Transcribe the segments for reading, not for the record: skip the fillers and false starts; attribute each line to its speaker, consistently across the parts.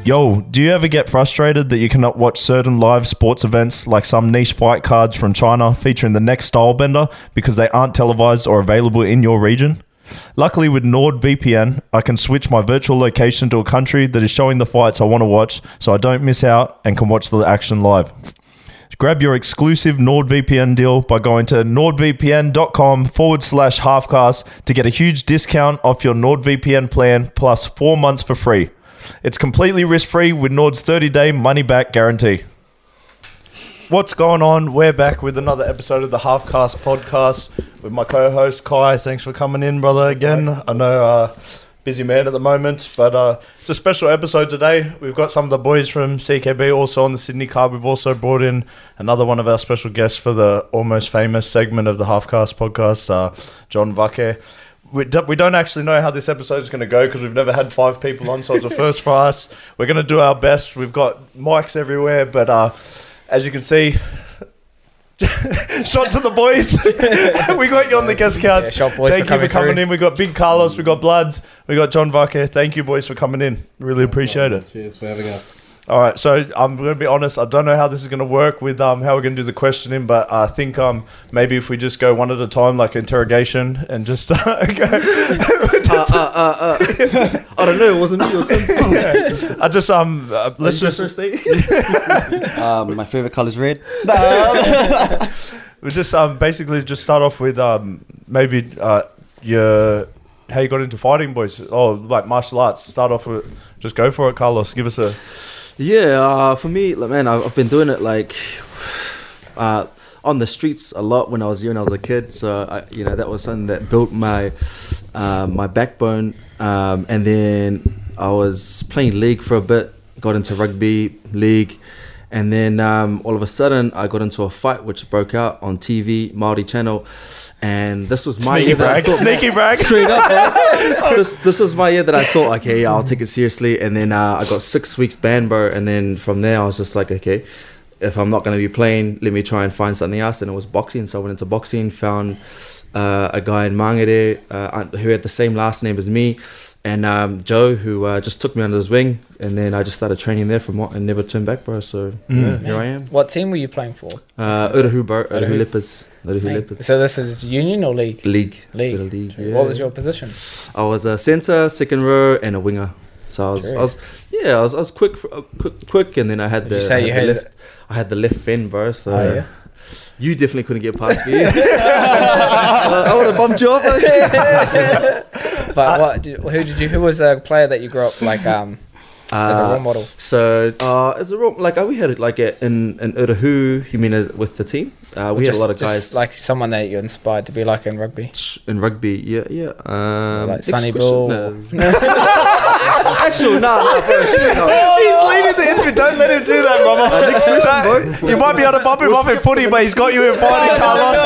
Speaker 1: Yo, do you ever get frustrated that you cannot watch certain live sports events like some niche fight cards from China featuring the next Stylebender because they aren't televised or available in your region? Luckily with NordVPN, I can switch my virtual location to a country that is showing the fights I want to watch so I don't miss out and can watch the action live. Grab your exclusive NordVPN deal by going to nordvpn.com/halfcast to get a huge discount off your NordVPN plan plus 4 months for free. It's completely risk-free with Nord's 30-day money-back guarantee. What's going on? We're back with another episode of the Halfcast podcast with my co-host Kai. Thanks for coming in, brother, again. I know busy man at the moment, but it's a special episode today. We've got some of the boys from CKB also on the Sydney card. We've also brought in another one of our special guests for the almost famous segment of the Halfcast podcast, John Vake. We don't actually know how this episode is going to go because we've never had 5 people on, so it's a first for us. We're going to do our best. We've got mics everywhere, but as you can see, shot to the boys. We got you on the guest couch.
Speaker 2: Shot boys.
Speaker 1: Thank you for coming in. We got Big Carlos, we got Bloods, we got John Vake. Thank you, boys, for coming in. Really appreciate it.
Speaker 3: Cheers for having us.
Speaker 1: All right, so I'm going to be honest. I don't know how this is going to work with how we're going to do the questioning, but I think maybe if we just go one at a time, like interrogation, and just go.
Speaker 3: I don't know. It wasn't me. It was him.
Speaker 1: Yeah. I just let's just.
Speaker 4: My favorite color is red.
Speaker 1: We just basically just start off with maybe your how you got into fighting, boys. Oh, like martial arts. Start off with just go for it, Carlos. Give us a.
Speaker 3: Yeah, for me, like, man, I've been doing it like on the streets a lot when I was young. I was a kid, so that was something that built my my backbone. And then I was playing league for a bit, got into rugby league, and then all of a sudden I got into a fight which broke out on TV, Māori channel. And this was my year
Speaker 1: sneaky brag.
Speaker 3: Straight up, man. This was my year that I thought, okay, yeah, I'll take it seriously. And then I got 6 weeks ban, bro. And then from there, I was just like, okay, if I'm not going to be playing, let me try and find something else. And it was boxing. So I went into boxing, found a guy in Mangere who had the same last name as me. And Joe, who just took me under his wing, and then I just started training there and never turned back, bro. So yeah, here I am.
Speaker 2: What team were you playing for?
Speaker 3: Urahu, bro. Urahu Leopards. Leopards.
Speaker 2: So this is union or league?
Speaker 3: League.
Speaker 2: Yeah. What was your position?
Speaker 3: I was a centre, second row, and a winger. So I was quick, and then I had the left fend, bro. So.
Speaker 2: Oh, yeah.
Speaker 3: You definitely couldn't get past me. I would have bumped you up.
Speaker 2: But who was a player that you grew up like as a role model?
Speaker 3: So as a role, like we had it like in Urahu. You mean with the team? We had a lot of guys.
Speaker 2: Like someone that you're inspired to be like in rugby.
Speaker 3: In rugby, yeah.
Speaker 2: Like Sonny Bill.
Speaker 3: No. Actually, no.
Speaker 1: He's leading the interview. Don't let him do that, brother.
Speaker 3: Next question, bro.
Speaker 1: You might be able to bump him off in footy, but he's got you in fighting, Carlos.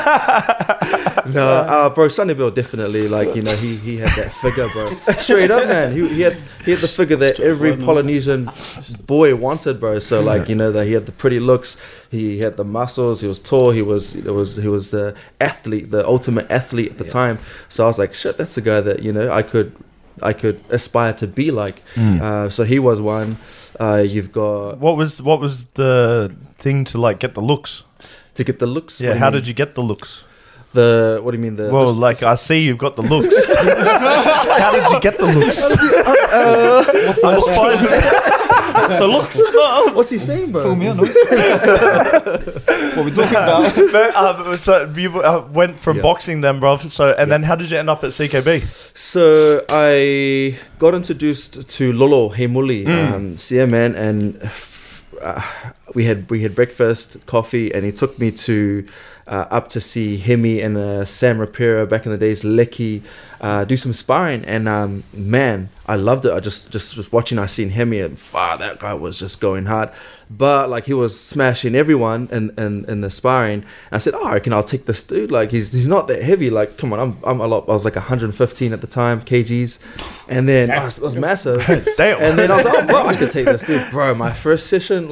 Speaker 3: No, bro, Sonny Bill definitely, like, he had that figure, bro. Straight up, man. He had the figure that every Polynesian boy wanted, bro. So like, that he had the pretty looks, he had the muscles, he was tall, he was the athlete, the ultimate athlete at the time. So I was like, shit, that's a guy that I could aspire to be like. So he was one. You've got
Speaker 1: what was the thing to like get the looks?
Speaker 3: To get the looks?
Speaker 1: Yeah, how did you get the looks?
Speaker 3: What do you mean?
Speaker 1: I see you've got the looks. How did you get the looks?
Speaker 4: What's the looks?
Speaker 3: What's he saying, bro?
Speaker 4: Fill me in. What are we talking about?
Speaker 1: So you went from boxing then, bro. So then how did you end up at CKB?
Speaker 3: So I got introduced to Lolo Heimuli, man, and we had breakfast, coffee, and he took me to up to see Hemi and Sam Rapira back in the days, Lecky, do some sparring, and man, I loved it. I just was watching. I seen Hemi, and that guy was just going hard, but like he was smashing everyone in the sparring. And I said, I reckon I'll take this dude. Like he's not that heavy. Like come on, I'm a lot. I was like 115 at the time kgs, and then it was massive.
Speaker 1: Damn.
Speaker 3: And then I was like, bro, I could take this dude, bro. My first session, like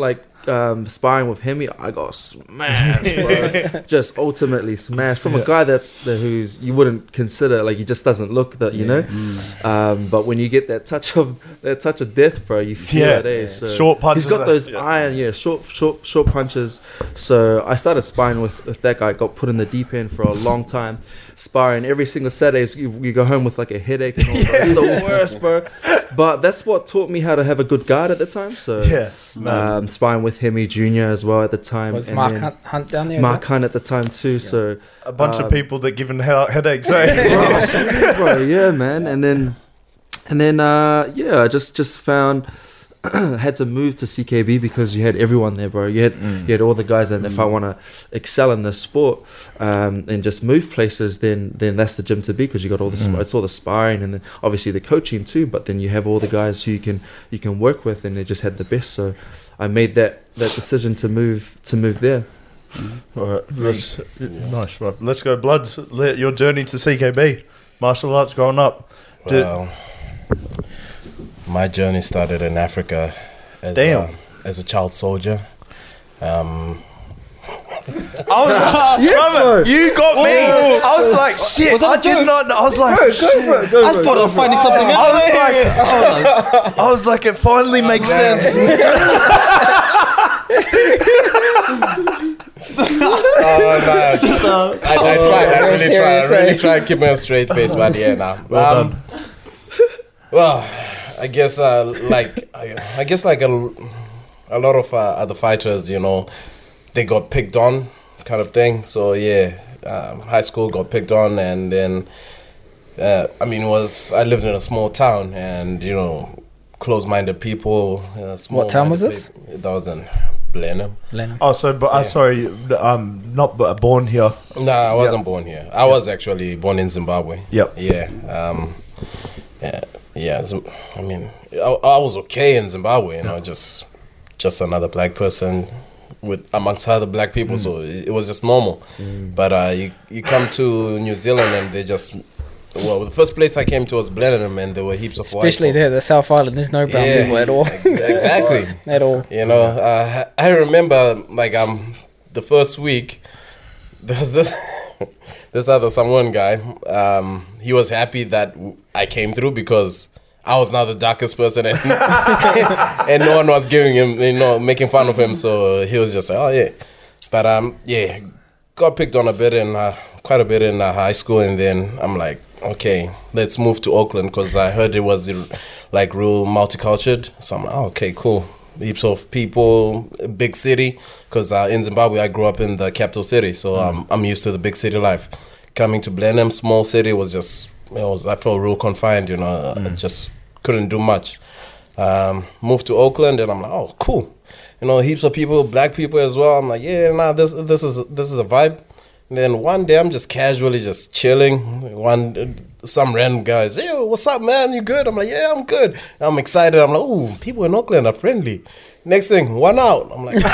Speaker 3: sparring with Hemi, I got smashed, bro. Just ultimately smashed from a guy who's you wouldn't consider, like, he just doesn't look that, you know. But when you get that touch of death, bro, you feel it. So
Speaker 1: short punches.
Speaker 3: He's got those iron, short punches. So I started sparring with that guy. Got put in the deep end for a long time, sparring every single Saturday. You go home with like a headache and all that. It's the worst, bro. But that's what taught me how to have a good guard at the time. So sparring with Hemi Jr. as well at the time.
Speaker 2: Was Mark Hunt down there?
Speaker 3: Mark Hunt at the time too. Yeah. So
Speaker 1: a bunch of people that give him headaches.
Speaker 3: Bro, yeah, man. And then I just found had to move to CKB because you had everyone there, bro. You had all the guys, and if I want to excel in this sport and just move places, then that's the gym to be, because you got all the it's all the sparring and then obviously the coaching too. But then you have all the guys who you can work with, and they just had the best. So I made that decision to move there.
Speaker 1: All right, nice, bro. Let's go, Bloods. Your journey to CKB, martial arts growing up.
Speaker 5: Well, my journey started in Africa as a child soldier.
Speaker 1: Brother, you got me. I was like, shit. I did not. I was like,
Speaker 4: I thought I was finding something else.
Speaker 1: I was like, it finally makes sense.
Speaker 5: I really tried keeping a straight face, but yeah, nah. Well, I guess like a lot of other fighters, you know, they got picked on, kind of thing. So yeah, high school got picked on, and then I lived in a small town, and you know, closed-minded people.
Speaker 2: What town was this?
Speaker 5: That was in Blenheim.
Speaker 1: Oh, so sorry, not born here.
Speaker 5: No, I wasn't born here. I was actually born in Zimbabwe.
Speaker 1: Yep.
Speaker 5: Yeah. Yeah, I mean, I was okay in Zimbabwe, you know, just another black person amongst other black people, so it was just normal. But you come to New Zealand and they just, the first place I came to was Blenheim, and there were heaps of
Speaker 2: especially
Speaker 5: white
Speaker 2: there, the South Island. There's no brown people at all.
Speaker 5: Exactly.
Speaker 2: At all.
Speaker 5: You know, I remember like the first week there was this other someone guy. He was happy that I came through because I was now the darkest person, and and no one was giving him, you know, making fun of him. So he was just like, oh yeah. But yeah, got picked on quite a bit in high school, and then I'm like, okay, let's move to Auckland because I heard it was like real multicultural. So I'm like, oh, okay, cool. Heaps of people, big city, because in Zimbabwe I grew up in the capital city, so I'm used to the big city life. Coming to Blenheim, small city, I felt real confined, you know. I just couldn't do much. Moved to Auckland, and I'm like, oh, cool, you know, heaps of people, black people as well. I'm like, yeah, nah, this is a vibe. And then one day I'm just casually just chilling. Some random guys, hey, what's up, man? You good? I'm like, yeah, I'm good. I'm excited. I'm like, ooh, people in Auckland are friendly. Next thing, one out. I'm like,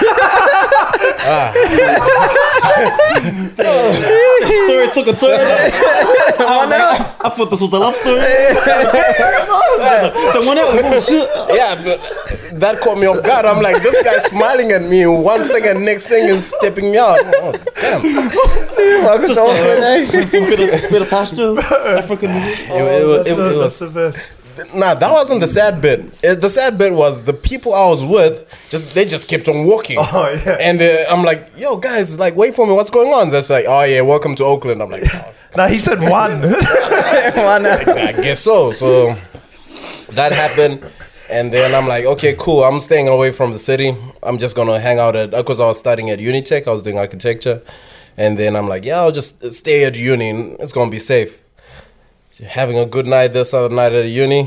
Speaker 4: The story took a turn. I thought this was a love story. The one out was bullshit.
Speaker 5: yeah, that caught me off guard. I'm like, this guy's smiling at me. 1 second, next thing is stepping me out. Oh, damn.
Speaker 4: Just bit of pasture. African music.
Speaker 5: It was
Speaker 1: the best.
Speaker 5: Nah, that wasn't the sad bit. The sad bit was the people I was with, they just kept on walking.
Speaker 1: Oh, yeah.
Speaker 5: And I'm like, yo, guys, like, wait for me. What's going on? That's like, oh, yeah, welcome to Auckland. I'm like, oh.
Speaker 1: Nah, he said one.
Speaker 5: I guess so. So that happened. And then I'm like, okay, cool. I'm staying away from the city. I'm just going to hang out because I was studying at Unitech. I was doing architecture. And then I'm like, yeah, I'll just stay at uni. It's going to be safe. Having a good night this other night at uni.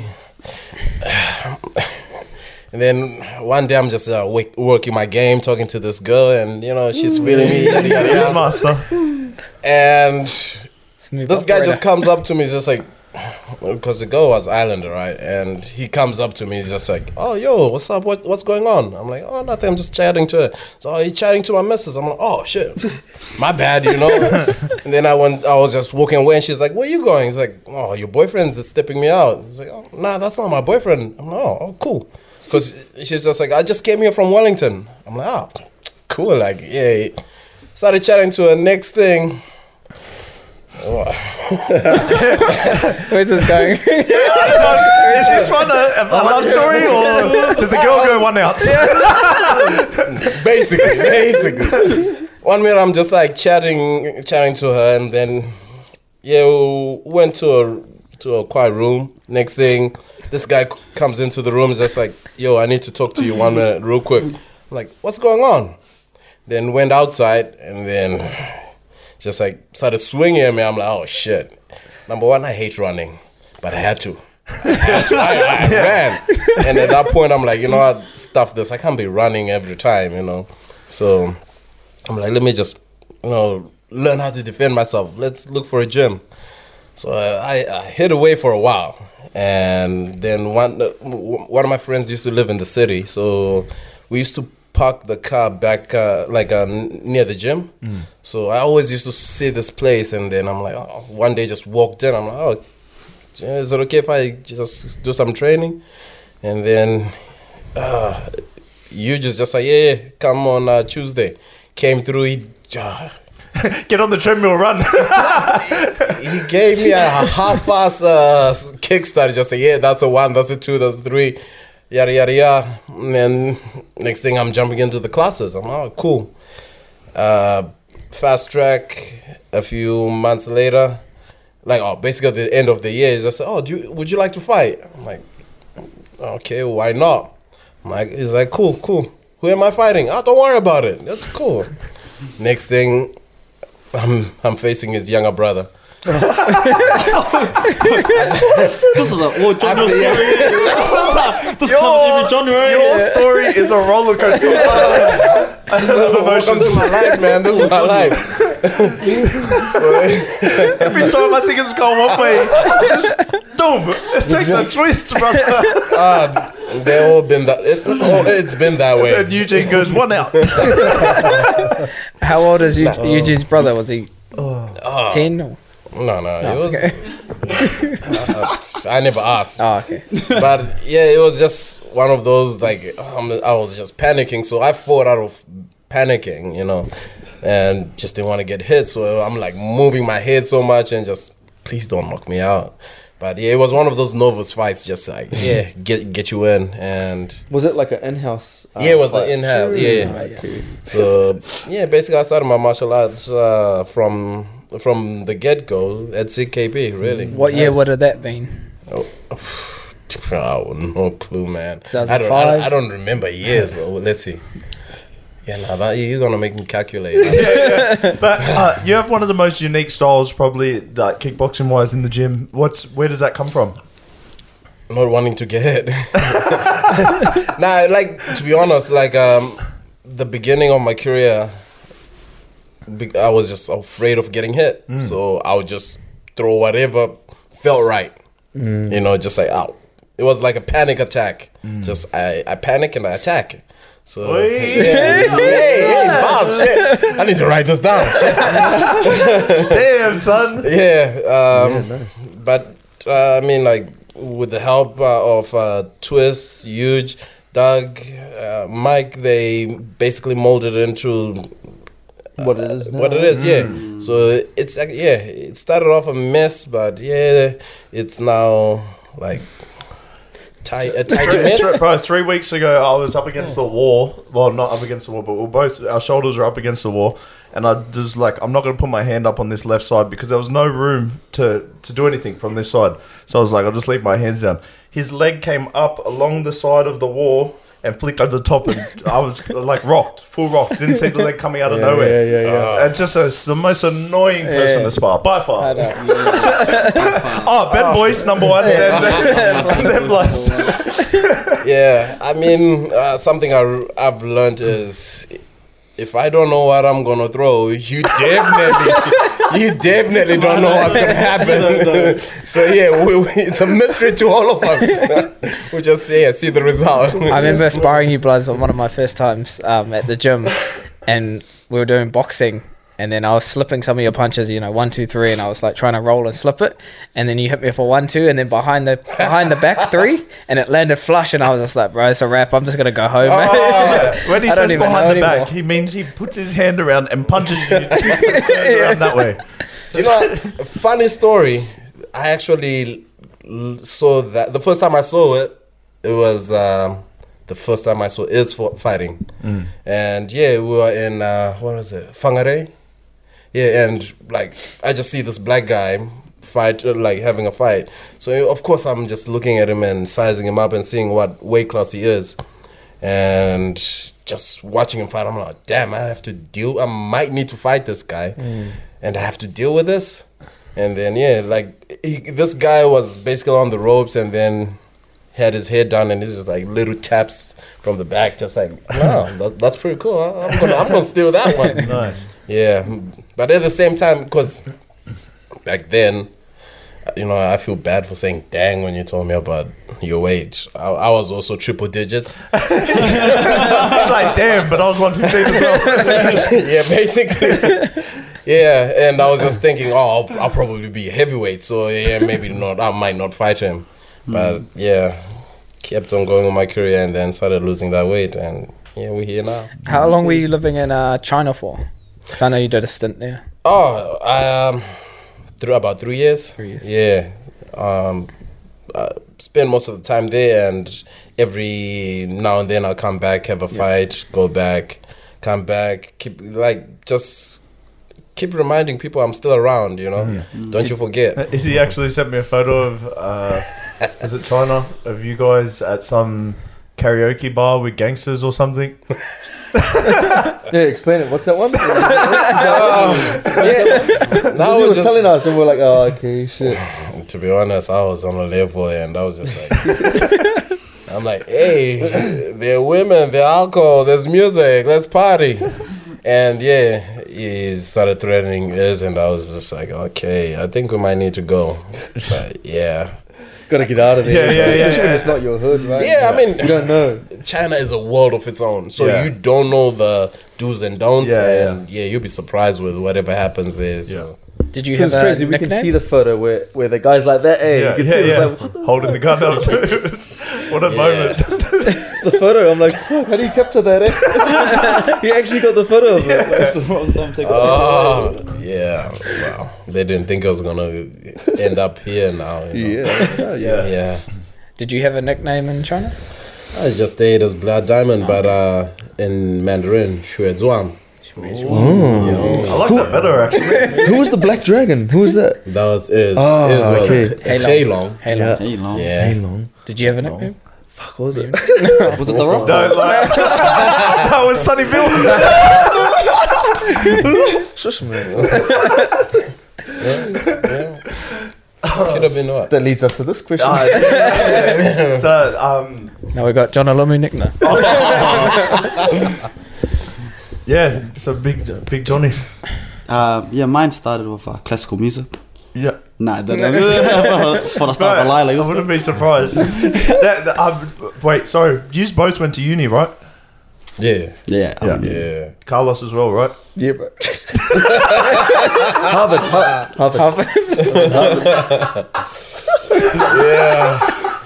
Speaker 5: And then one day I'm just working my game, talking to this girl, and you know, she's feeling me. Yada, yada,
Speaker 1: Yes,
Speaker 5: yada.
Speaker 1: master.
Speaker 5: And this guy just comes up to me, just like, because the girl was Islander, right? And he comes up to me, he's just like, oh, yo, what's up? What's going on? I'm like, oh, nothing, I'm just chatting to her. So, oh, he's chatting to my missus. I'm like, oh, shit, my bad, you know? And then I was just walking away, and she's like, where you going? He's like, oh, your boyfriend's stepping me out. He's like, oh, nah, that's not my boyfriend. I'm like, oh, cool. Because she's just like, I just came here from Wellington. I'm like, oh, cool. Like, yeah. Started chatting to her. Next thing.
Speaker 2: Where's this going?
Speaker 1: Is this one a love story, or did the girl go one out?
Speaker 5: Basically. One minute I'm just like chatting to her, and then we went to a quiet room. Next thing, this guy comes into the room, is just like, yo, I need to talk to you 1 minute real quick. I'm like, what's going on? Then went outside, and then just like started swinging at me. I'm like, oh shit. Number one, I hate running, but I had to. I ran. And at that point, I'm like, you know what, stuff this. I can't be running every time, you know. So I'm like, let me just, learn how to defend myself. Let's look for a gym. So I hid away for a while. And then one of my friends used to live in the city. So we used to park the car back near the gym. So I always used to see this place, and then I'm like, one day just walked in. I'm like, oh, is it okay if I just do some training? And then you just like, yeah, come on Tuesday. Came through,
Speaker 1: Get on the treadmill, run.
Speaker 5: he gave me a half-ass kickstart. Just say, yeah, that's a 1, that's a 2, that's a 3. Yada, yada, yada. And then next thing I'm jumping into the classes. I'm like, oh, cool. Fast track a few months later. Like, basically at the end of the year, he's just like, would you like to fight? I'm like, okay, why not? He's like, cool. Who am I fighting? Oh, don't worry about it. That's cool. Next thing, I'm facing his younger brother.
Speaker 4: This is an old John story. This comes every January.
Speaker 1: Your story is a roller coaster.
Speaker 5: Welcome to my life, man. This is my life.
Speaker 1: Every time I think it's going one way, just boom, it takes a twist, brother.
Speaker 5: They've all been that. It's been that way.
Speaker 1: And Eugene goes 1 out.
Speaker 2: How old is Eugene's brother? Was he 10? Or?
Speaker 5: No, it was.
Speaker 2: Okay.
Speaker 5: I never asked.
Speaker 2: Oh, okay.
Speaker 5: But yeah, it was just one of those, like, I was just panicking. So I fought out of panicking, and just didn't want to get hit. So I'm like moving my head so much and just, please don't knock me out. But yeah, it was one of those nervous fights, just like, yeah, get you in. And
Speaker 3: was it like an in-house?
Speaker 5: Yeah, it was an in-house. Yeah. So yeah, basically I started my martial arts from the get-go at CKB, really.
Speaker 2: What year would have that been?
Speaker 5: No clue, man.
Speaker 2: 2005?
Speaker 5: I don't remember years. Let's see. Yeah, you're gonna make me calculate.
Speaker 1: Yeah. But you have one of the most unique styles, probably, like kickboxing wise, in the gym. Where does that come from?
Speaker 5: Not wanting to get hit. Nah, like, to be honest, like the beginning of my career, I was just afraid of getting hit. So I would just throw whatever felt right. Just like out. It was like a panic attack. Just I panic and I attack. So hey, boss, shit. I need to write this down.
Speaker 1: Damn, son.
Speaker 5: Yeah.
Speaker 3: Nice.
Speaker 5: But I mean, like, with the help of Twist, Huge, Doug, Mike, they basically molded it into
Speaker 3: what it is now.
Speaker 5: What it is, yeah. So it's like, yeah, it started off a mess, but yeah, it's now like a tidy mess.
Speaker 1: Bro, 3 weeks ago, I was up against the wall. Well, not up against the wall, but our shoulders were up against the wall. And I just like, I'm not going to put my hand up on this left side because there was no room to do anything from this side. So I was like, I'll just leave my hands down. His leg came up along the side of the wall and flicked over the top, and I was like full rocked. Didn't see the leg coming out of nowhere.
Speaker 3: Yeah.
Speaker 1: And just the most annoying person to spar, by far. Ben Boyce, number one, and then Blast.
Speaker 5: Yeah, I mean, something I've learned is, if I don't know what I'm gonna throw, you definitely don't know what's gonna happen. So yeah, it's a mystery to all of us. We just see the result.
Speaker 2: I remember sparring you, Bloods, on one of my first times at the gym, and we were doing boxing, and then I was slipping some of your punches, 1, 2, 3, and I was like trying to roll and slip it, and then you hit me for 1, 2, and then behind the back 3, and it landed flush, and I was just like, bro, it's a wrap. I'm just gonna go home.
Speaker 1: When he
Speaker 2: I don't
Speaker 1: says
Speaker 2: even
Speaker 1: behind
Speaker 2: know
Speaker 1: the back,
Speaker 2: anymore.
Speaker 1: he means he puts his hand around and punches you around that way.
Speaker 5: You know, funny story. I actually saw that the first time I saw it. It was the first time I saw Iz fighting, and yeah, we were in what was it, Whangarei? Yeah, and like I just see this black guy fight, like having a fight. So of course I'm just looking at him and sizing him up and seeing what weight class he is, and just watching him fight. I'm like, damn, I might need to fight this guy, and I have to deal with this. And then yeah, like this guy was basically on the ropes, and then had his head down, and it's just like little taps from the back, just like, wow, that's pretty cool. I'm gonna steal that one.
Speaker 1: Nice.
Speaker 5: Yeah, but at the same time, because back then, I feel bad for saying dang when you told me about your weight. I was also triple digits.
Speaker 1: It's like, damn, but I was 115 as well.
Speaker 5: Yeah, basically. Yeah, and I was just thinking, I'll probably be heavyweight, so yeah, maybe not. I might not fight him. But yeah, kept on going with my career and then started losing that weight, and yeah, we're here now.
Speaker 2: How long were you living in China for? Because I know you did a stint there.
Speaker 5: Oh, I through about 3 years.
Speaker 2: 3 years.
Speaker 5: Yeah, I spend most of the time there, and every now and then I'll come back, have a fight, go back, come back, keep reminding people I'm still around. Don't you forget.
Speaker 1: Is he actually sent me a photo of, is it China, of you guys at some karaoke bar with gangsters or something?
Speaker 3: Yeah, explain it. What's that one?
Speaker 5: Yeah,
Speaker 3: He was telling us, and we're like, oh, okay, shit.
Speaker 5: To be honest, I was on a level, and I was just like, I'm like, hey, there are women, there are alcohol, there's music, let's party. And yeah, he started threatening us, and I was just like, okay, I think we might need to go. But yeah.
Speaker 3: Gotta get out of there.
Speaker 1: Yeah.
Speaker 3: Especially when it's not your hood, right?
Speaker 5: Yeah, I mean,
Speaker 3: you don't know.
Speaker 5: China is a world of its own, so
Speaker 1: Yeah.
Speaker 5: you don't know the do's and don'ts,
Speaker 1: Yeah,
Speaker 5: and you'll be surprised with whatever happens there. So.
Speaker 2: Did you have
Speaker 3: It's
Speaker 2: a
Speaker 3: crazy. We
Speaker 2: nickname?
Speaker 3: can see the photo where the guy's like that. Hey, you can see it. It's like, what
Speaker 1: Holding the gun up. What a moment.
Speaker 3: the photo? I'm like, fuck, how do you capture that? Eh? He actually got the photo of it. It's the wrong time to take a
Speaker 5: Oh, yeah. Wow. They didn't think I was going to end up here now. Yeah.
Speaker 2: Did you have a nickname in China?
Speaker 5: I just stayed as Blood Diamond, but in Mandarin, Xue Zuan.
Speaker 1: I like that better, actually.
Speaker 3: Who was the Black Dragon? Who was that?
Speaker 5: That was Iz.
Speaker 3: Oh,
Speaker 5: Iz was
Speaker 3: okay.
Speaker 2: Hey
Speaker 5: Long.
Speaker 2: Hey,
Speaker 3: Yeah.
Speaker 4: Hey, long.
Speaker 5: Yeah.
Speaker 3: Long.
Speaker 2: Did you have a nickname?
Speaker 3: Fuck, what was it?
Speaker 4: Was it the Rock?
Speaker 1: No, like, that was Sonny Bill.
Speaker 3: Shush, man.
Speaker 5: Could have been what?
Speaker 3: That leads us to this question.
Speaker 1: So,
Speaker 2: No, we got John Olumu nickname.
Speaker 1: yeah, so big Johnny.
Speaker 4: Yeah, mine started with classical music.
Speaker 1: Yeah.
Speaker 4: Nah, for the start of Lila.
Speaker 1: I wouldn't be surprised. Wait, sorry. You both went to uni, right?
Speaker 5: Yeah.
Speaker 4: Yeah.
Speaker 5: Yeah.
Speaker 1: Carlos as well, right?
Speaker 3: Yeah, bro. Harvard.
Speaker 5: Yeah.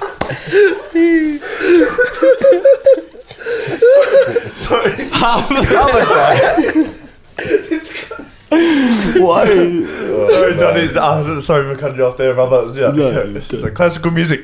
Speaker 4: Why?
Speaker 1: Sorry, Johnny. Sorry for cutting you off there, brother. Yeah. So classical music.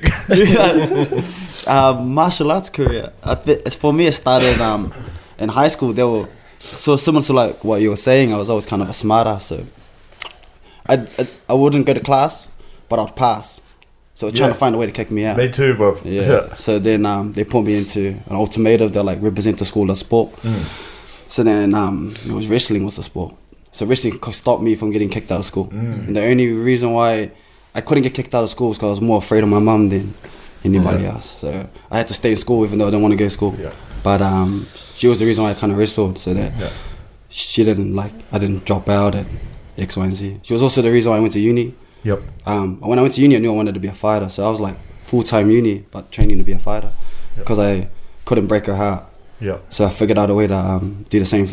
Speaker 4: Martial arts career. For me, it started in high school. They were so similar to like what you were saying. I was always kind of a smarter, so I wouldn't go to class, but I'd pass. So trying to find a way to kick me out.
Speaker 1: Me too, bro.
Speaker 4: Yeah. So then they put me into an alternative that like represent the school of sport. So then it was wrestling was the sport. So wrestling stopped me from getting kicked out of school. And the only reason why I couldn't get kicked out of school was because I was more afraid of my mum than anybody else. So I had to stay in school even though I didn't want to go to school. Yeah. But she was the reason why I kind of wrestled, so that she didn't I didn't drop out and X, Y, and Z. She was also the reason why I went to uni.
Speaker 1: Yep.
Speaker 4: When I went to uni, I knew I wanted to be a fighter. So I was like full-time uni, but training to be a fighter because I couldn't break her heart.
Speaker 1: Yeah.
Speaker 4: So I figured out a way to do the same thing.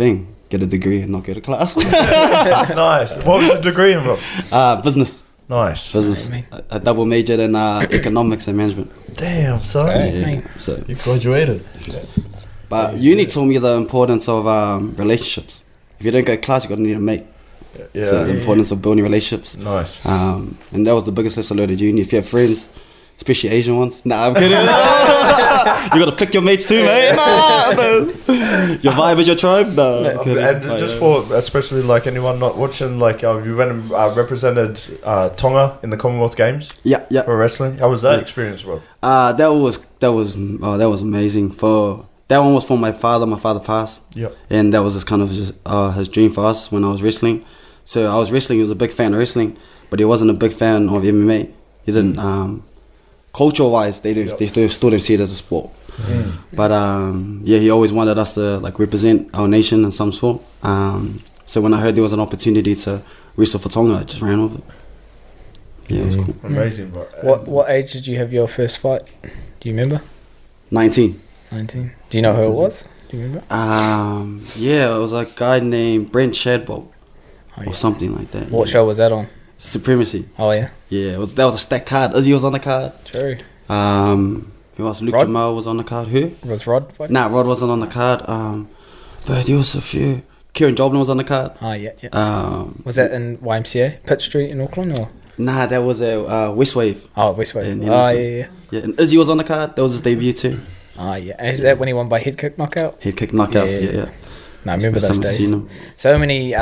Speaker 4: get a degree and not go to class.
Speaker 1: Nice. What was the degree in, bro?
Speaker 4: Business.
Speaker 1: Nice.
Speaker 4: Business.
Speaker 2: Mate.
Speaker 4: I double majored in economics and management.
Speaker 1: Damn, son.
Speaker 2: Hey.
Speaker 4: Yeah. So,
Speaker 5: You graduated.
Speaker 4: but uni taught me the importance of relationships. If you don't go to class, you gotta need a mate.
Speaker 1: Yeah.
Speaker 4: So the importance of building relationships.
Speaker 1: Nice.
Speaker 4: And that was the biggest lesson I learned at uni. If you have friends, especially Asian ones. Nah, I'm kidding. You gotta pick your mates too, mate. Nah, no. Your vibe is your tribe. No, I'm kidding.
Speaker 1: And just for especially like anyone not watching, like you went and represented Tonga in the Commonwealth Games
Speaker 4: yeah, yeah.
Speaker 1: for wrestling. How was that
Speaker 4: Yeah.
Speaker 1: experience, bro?
Speaker 4: That was amazing. For that one was for my father. My father passed.
Speaker 1: Yep.
Speaker 4: And that was just kind of his dream for us when I was wrestling. So I was wrestling. He was a big fan of wrestling, but he wasn't a big fan of MMA. He didn't. Culture-wise, they still don't see it as a sport. But yeah, he always wanted us to like represent our nation in some sport. So when I heard there was an opportunity to wrestle for Tonga, I just ran with it. Yeah, it was cool.
Speaker 1: Amazing, bro.
Speaker 2: What age did you have your first fight? Do you remember?
Speaker 4: 19.
Speaker 2: 19. Do you know who it was? Do you remember?
Speaker 4: Yeah, it was a guy named Brent Shadbolt
Speaker 2: Oh, yeah.
Speaker 4: or something like that.
Speaker 2: What
Speaker 4: yeah.
Speaker 2: show was that on?
Speaker 4: Supremacy.
Speaker 2: Oh yeah,
Speaker 4: Yeah, that was a stacked card. Izzy was on the card.
Speaker 2: true.
Speaker 4: Who else? Luke
Speaker 2: Rod?
Speaker 4: Jamal was on the card. Who?
Speaker 2: Was Rod fighting?
Speaker 4: Nah, Rod wasn't on the card. But there was a few. Kieran Joblin was on the card.
Speaker 2: Oh yeah. Was that in YMCA, Pitt Street in Auckland, or?
Speaker 4: Nah, that was a Westwave.
Speaker 2: Oh, Westway.
Speaker 4: In
Speaker 2: Oh
Speaker 4: Henderson.
Speaker 2: yeah.
Speaker 4: Yeah, and Izzy was on the card. That was his debut too.
Speaker 2: Oh yeah. And is that when he won by head kick knockout?
Speaker 4: Head kick knockout.
Speaker 2: Yeah,
Speaker 4: Yeah,
Speaker 2: yeah.
Speaker 4: yeah.
Speaker 2: No, I remember
Speaker 4: First
Speaker 2: those
Speaker 4: time I've
Speaker 2: days.
Speaker 4: seen him.
Speaker 2: So many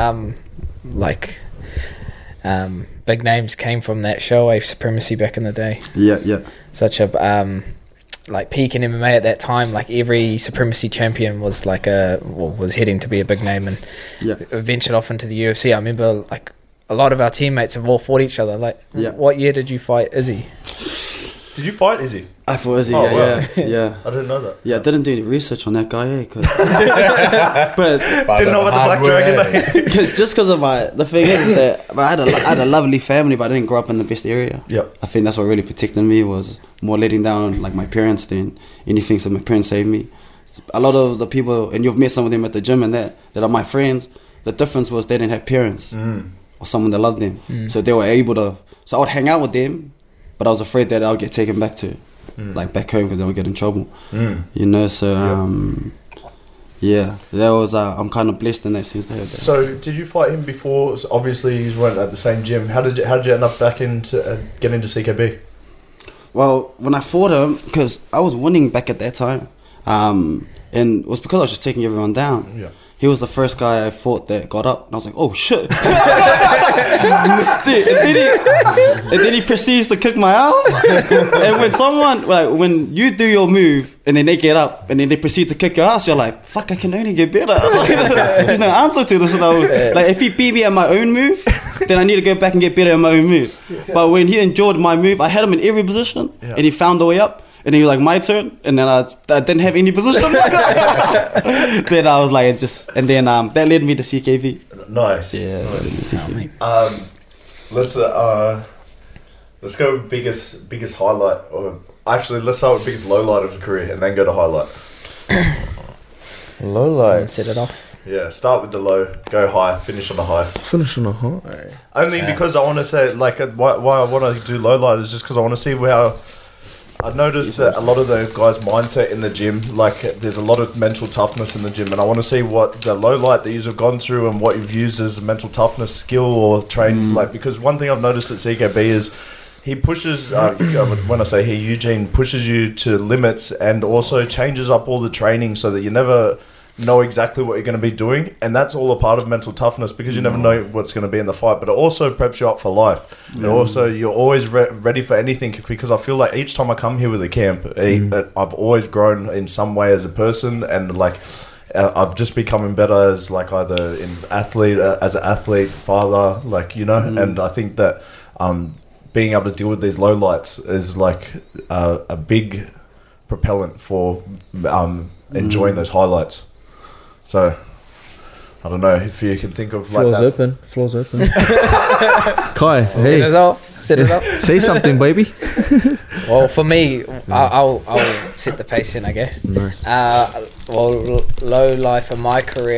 Speaker 2: big names came from that show, Supremacy, back in the day.
Speaker 4: Yeah, yeah.
Speaker 2: Such a like peak in MMA at that time. Like every Supremacy champion was like was heading to be a big name and
Speaker 4: Yeah.
Speaker 2: ventured off into the UFC. I remember like a lot of our teammates have all fought each other. Like,
Speaker 4: Yeah.
Speaker 2: what year did you fight Izzy?
Speaker 1: Did you fight Izzy?
Speaker 4: I thought Izzy.
Speaker 1: Oh,
Speaker 4: Yeah,
Speaker 1: wow.
Speaker 4: yeah, yeah.
Speaker 1: I didn't know that.
Speaker 4: Yeah, I didn't do any research on that guy, but
Speaker 1: Didn't know about the Black Dragon.
Speaker 4: just because of the thing is that I had a lovely family, but I didn't grow up in the best area.
Speaker 1: Yep.
Speaker 4: I think that's what really protected me, was more letting down like my parents than anything. So my parents saved me. A lot of the people, and you've met some of them at the gym and that are my friends. The difference was they didn't have parents or someone that loved them, so they were able to. So I would hang out with them, but I was afraid that I would get taken back to. Like back home, because they would get in trouble, you know. So yeah, that was. I'm kind of blessed in that sense to have that.
Speaker 1: So, did you fight him before? So obviously, you weren't at the same gym. How did you end up back into get into CKB?
Speaker 4: Well, when I fought him, because I was winning back at that time, and it was because I was just taking everyone down.
Speaker 1: Yeah.
Speaker 4: He was the first guy I fought that got up, and I was like, "Oh shit!" Dude, and then he proceeds to kick my ass. And when someone, like, when you do your move and then they get up and then they proceed to kick your ass, you're like, "Fuck! I can only get better." Like, there's no answer to this. And I was, like, if he beat me at my own move, then I need to go back and get better at my own move. But when he enjoyed my move, I had him in every position, and he found a way up. And then he was like, my turn. And then I didn't have any position. Then I was like, and then that led me to CKB.
Speaker 1: Nice.
Speaker 4: Yeah. CKB.
Speaker 1: Let's go with biggest highlight, or actually let's start with biggest low light of the career and then go to highlight.
Speaker 3: Low
Speaker 2: Someone
Speaker 3: light.
Speaker 2: set it off.
Speaker 1: Yeah, start with the low, go high, finish on the high.
Speaker 3: Finish on a high.
Speaker 1: Only because I want to say, like, why I want to do low light is just because I want to see how. I noticed that a lot of the guys' mindset in the gym, like, there's a lot of mental toughness in the gym, and I want to see what the low light that you've gone through and what you've used as a mental toughness skill or training, like, because one thing I've noticed at CKB is he pushes, when I say he, Eugene pushes you to limits and also changes up all the training so that you never know exactly what you're going to be doing, and that's all a part of mental toughness because you never know what's going to be in the fight, but it also preps you up for life. And also you're always ready for anything, because I feel like each time I come here with a camp, I've always grown in some way as a person, and like I've just becoming better as like either as an athlete, father, like, you know. And I think that being able to deal with these lowlights is like a big propellant for enjoying those highlights. So, I don't know if you can think of like
Speaker 3: Floor's
Speaker 1: that.
Speaker 3: open. Floor's open. Kai,
Speaker 2: Set
Speaker 3: hey,
Speaker 2: it off. Set it up.
Speaker 3: say something, baby.
Speaker 2: Well, for me, I'll set the pace in, I guess.
Speaker 3: Nice.
Speaker 2: Well, low life in my career,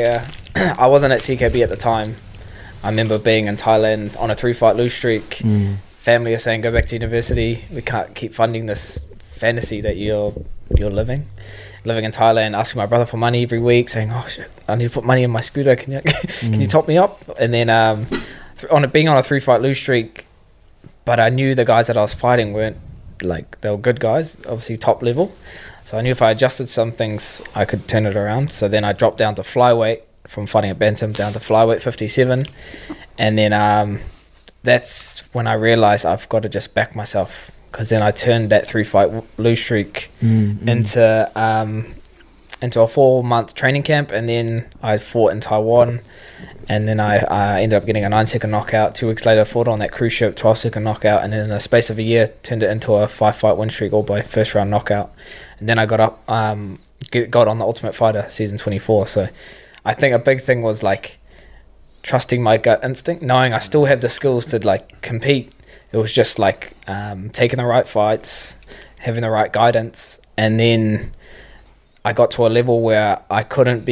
Speaker 2: I wasn't at CKB at the time. I remember being in Thailand on a 3-fight lose streak. Family are saying, go back to university. We can't keep funding this fantasy that you're living in Thailand, asking my brother for money every week, saying, oh shit, I need to put money in my scooter, can you top me up? And then being on a 3-fight lose streak, but I knew the guys that I was fighting weren't like, they were good guys, obviously top level, so I knew if I adjusted some things I could turn it around. So then I dropped down to flyweight, from fighting at bantam down to flyweight 57, and then that's when I realized I've got to just back myself, because then I turned that 3-fight lose streak into a 4-month training camp, and then I fought in Taiwan, and then I ended up getting a 9-second knockout. 2 weeks later, I fought on that cruise ship, 12-second knockout, and then in the space of a year, turned it into a 5-fight win streak, all by first round knockout. And then I got up, got on the Ultimate Fighter season 24. So I think a big thing was like trusting my gut instinct, knowing I still have the skills to like compete. It was just like taking the right fights, having the right guidance, and then I got to a level where I couldn't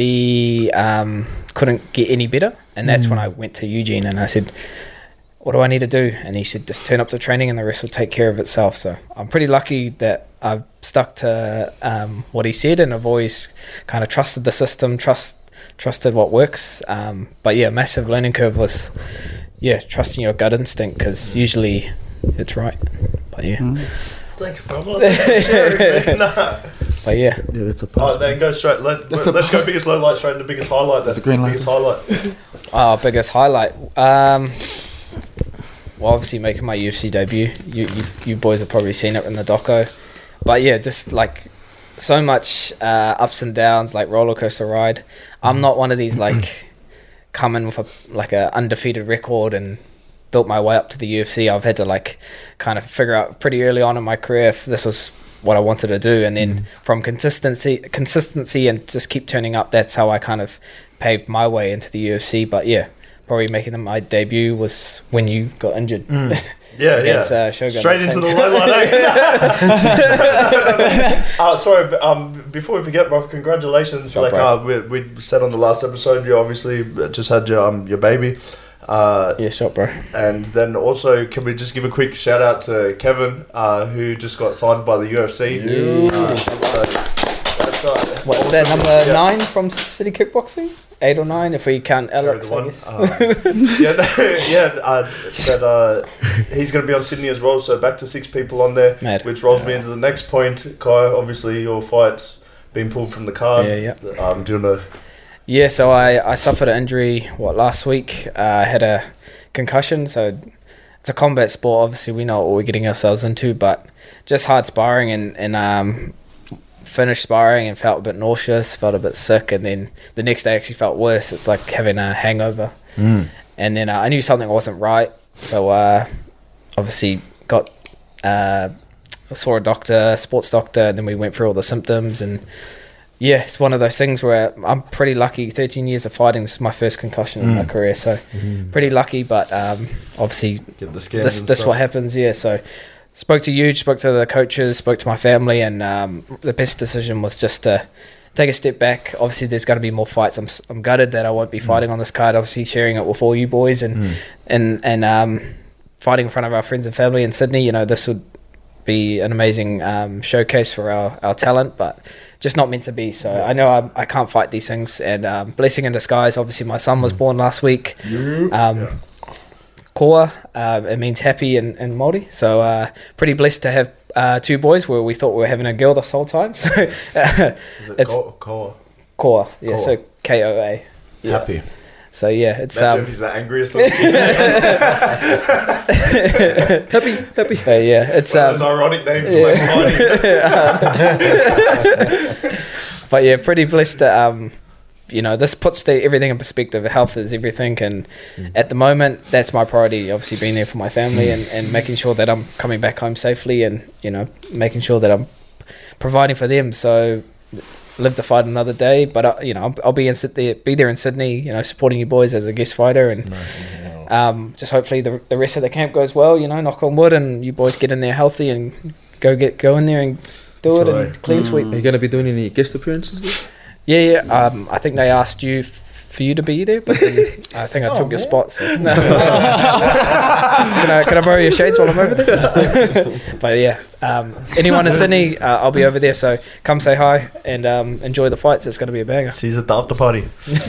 Speaker 2: get any better, and that's when I went to Eugene and I said, what do I need to do? And he said, just turn up the training and the rest will take care of itself. So I'm pretty lucky that I've stuck to what he said, and I've always kind of trusted the system, trusted what works. But yeah, massive learning curve was trusting your gut instinct, because usually it's right. But yeah.
Speaker 1: Thank you for sharing.
Speaker 2: But yeah,
Speaker 3: that's a pass.
Speaker 1: Then go straight. Let's go biggest low light straight into biggest highlight.
Speaker 4: That's a green light.
Speaker 1: Biggest highlight.
Speaker 2: Biggest highlight. Well, obviously making my UFC debut. You boys have probably seen it in the doco. But yeah, just like so much ups and downs, like roller coaster ride. I'm not one of these like come in with a undefeated record and built my way up to the UFC. I've had to like kind of figure out pretty early on in my career if this was what I wanted to do, and then from consistency and just keep turning up, that's how I kind of paved my way into the UFC. But yeah, probably making my debut was when you got injured. Against, Shogun.
Speaker 1: Straight into the low light. Sorry, before we forget, bro, congratulations. We said on the last episode, you obviously just had your baby.
Speaker 2: Shot, bro.
Speaker 1: And then also, can we just give a quick shout out to Kevin, who just got signed by the UFC?
Speaker 2: What is that, number 9 from City Kickboxing? 8 or 9 if we count Alex, I guess.
Speaker 1: He's going to be on Sydney as well, so back to 6 people on there.
Speaker 2: Mad.
Speaker 1: Which rolls me into the next point. Kai, obviously your fight's been pulled from the card.
Speaker 2: So I suffered an injury last week. I had a concussion, so it's a combat sport. Obviously we know what we're getting ourselves into, but just hard sparring and finished sparring and felt a bit nauseous, felt a bit sick, and then the next day actually felt worse. It's like having a hangover. And then I knew something wasn't right, so obviously saw a doctor, sports doctor, and then we went through all the symptoms. And yeah, it's one of those things where I'm pretty lucky. 13 years of fighting, this is my first concussion in my career, so pretty lucky. But obviously this what happens. So spoke to you, spoke to the coaches, spoke to my family, and the best decision was just to take a step back. Obviously there's going to be more fights. I'm gutted that I won't be fighting on this card, obviously sharing it with all you boys and fighting in front of our friends and family in Sydney. This would be an amazing showcase for our talent, but just not meant to be. So I know I can't fight these things, and blessing in disguise. Obviously my son was born last week. Koa, it means happy in Māori, so pretty blessed to have 2 boys, where we thought we were having a girl this whole time. So
Speaker 1: it's Koa.
Speaker 2: Koa, so Koa.
Speaker 1: Happy.
Speaker 2: So yeah, it's
Speaker 1: Imagine if he's the angriest looking
Speaker 2: happy. It's
Speaker 1: those ironic names
Speaker 2: but yeah, pretty blessed to this puts everything in perspective. Health is everything, and at the moment that's my priority, obviously being there for my family and making sure that I'm coming back home safely, and making sure that I'm providing for them. So live to fight another day, but I'll be there in Sydney, supporting you boys as a guest fighter, and just hopefully the rest of the camp goes well, knock on wood, and you boys get in there healthy and go in there and do it and clean sweep.
Speaker 3: Are you going to be doing any guest appearances there?
Speaker 2: I think they asked you for you to be there, but then I think I took your spot. So. Can I borrow your shades while I'm over there? But yeah, anyone in Sydney, I'll be over there. So come say hi and enjoy the fights. It's going to be a banger.
Speaker 1: She's at the after party.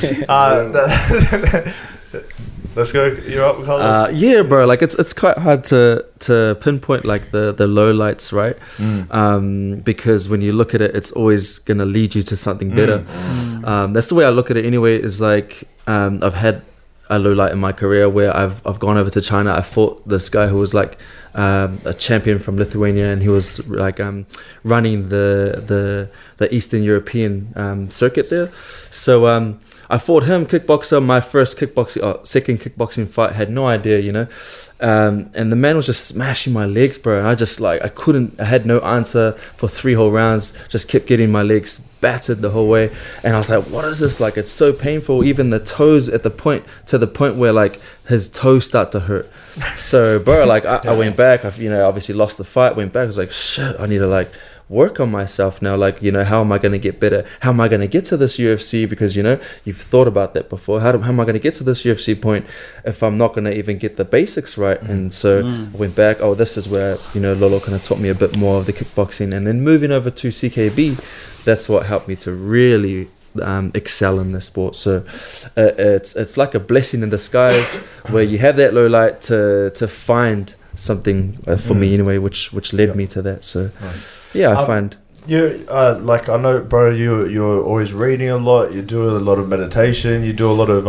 Speaker 1: Let's go. You're up, Carlos?
Speaker 3: Yeah, bro. Like it's quite hard to pinpoint like the lowlights, right? Because when you look at it, it's always gonna lead you to something better. That's the way I look at it. Anyway, is like I've had a lowlight in my career where I've gone over to China. I fought this guy who was like a champion from Lithuania, and he was like running the Eastern European circuit there. So I fought him, kickboxer, my first second kickboxing fight, had no idea, you know. And the man was just smashing my legs, bro. And I had no answer for 3 whole rounds, just kept getting my legs battered the whole way. And I was like, what is this? Like, it's so painful. Even the toes to the point where like his toes start to hurt. So, bro, like I went back, I've, you know, obviously lost the fight, went back. I was like, shit, I need to like work on myself now. Like, you know, how am I going to get better? How am I going to get to this UFC? Because, you know, you've thought about that before. How am I going to get to this UFC point if I'm not going to even get the basics right? And so I went back. Oh, this is where, you know, Lolo kind of taught me a bit more of the kickboxing. And then moving over to CKB, that's what helped me to really excel in the sport. So it's like a blessing in disguise where you have that low light to find something for me anyway, which led me to that. So yeah, I find
Speaker 1: you like, I know, bro, you're always reading a lot, you do a lot of meditation, you do a lot of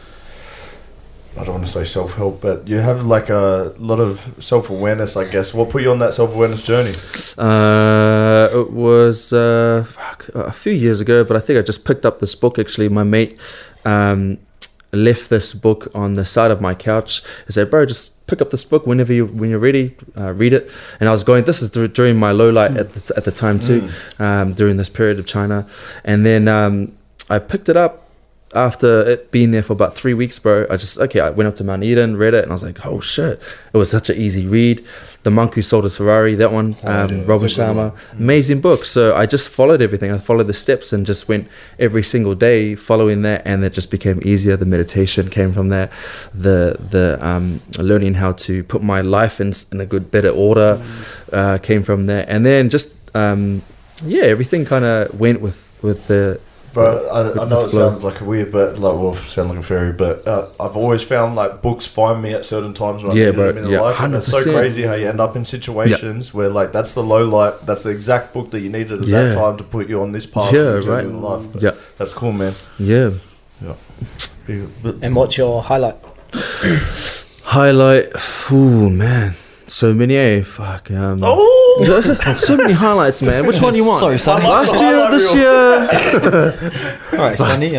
Speaker 1: I don't want to say self-help, but you have like a lot of self-awareness, I guess. What put you on that self-awareness journey?
Speaker 3: It was a few years ago, but I think I just picked up this book. Actually, my mate left this book on the side of my couch. He said, bro, just pick up this book when you're ready, read it. And I was going, this is during my low light at the time too, during this period of China. And then I picked it up after it being there for about 3 weeks, bro. I went up to Mount Eden, read it, and I was like, oh shit, it was such an easy read. The Monk Who Sold a Ferrari, that one, Robin Sharma, amazing book. So I just followed everything. I followed the steps and just went every single day following that, and it just became easier. The meditation came from there. The learning how to put my life in a better order came from there. And then just everything kind of went with the.
Speaker 1: Bro, I know it sounds like a weird, but like, well, sound like a fairy, but I've always found like books find me at certain times when I need them in life. 100%. And it's so crazy how you end up in situations where like that's the low light, that's the exact book that you needed at that time to put you on this path in life. But that's cool, man. Yeah.
Speaker 2: And what's your highlight?
Speaker 3: Highlight? Ooh, man. So many, fuck. So many highlights, man. Which one do you want?
Speaker 6: Sorry, Sonny.
Speaker 3: Last year, this year.
Speaker 6: All right, Sonny.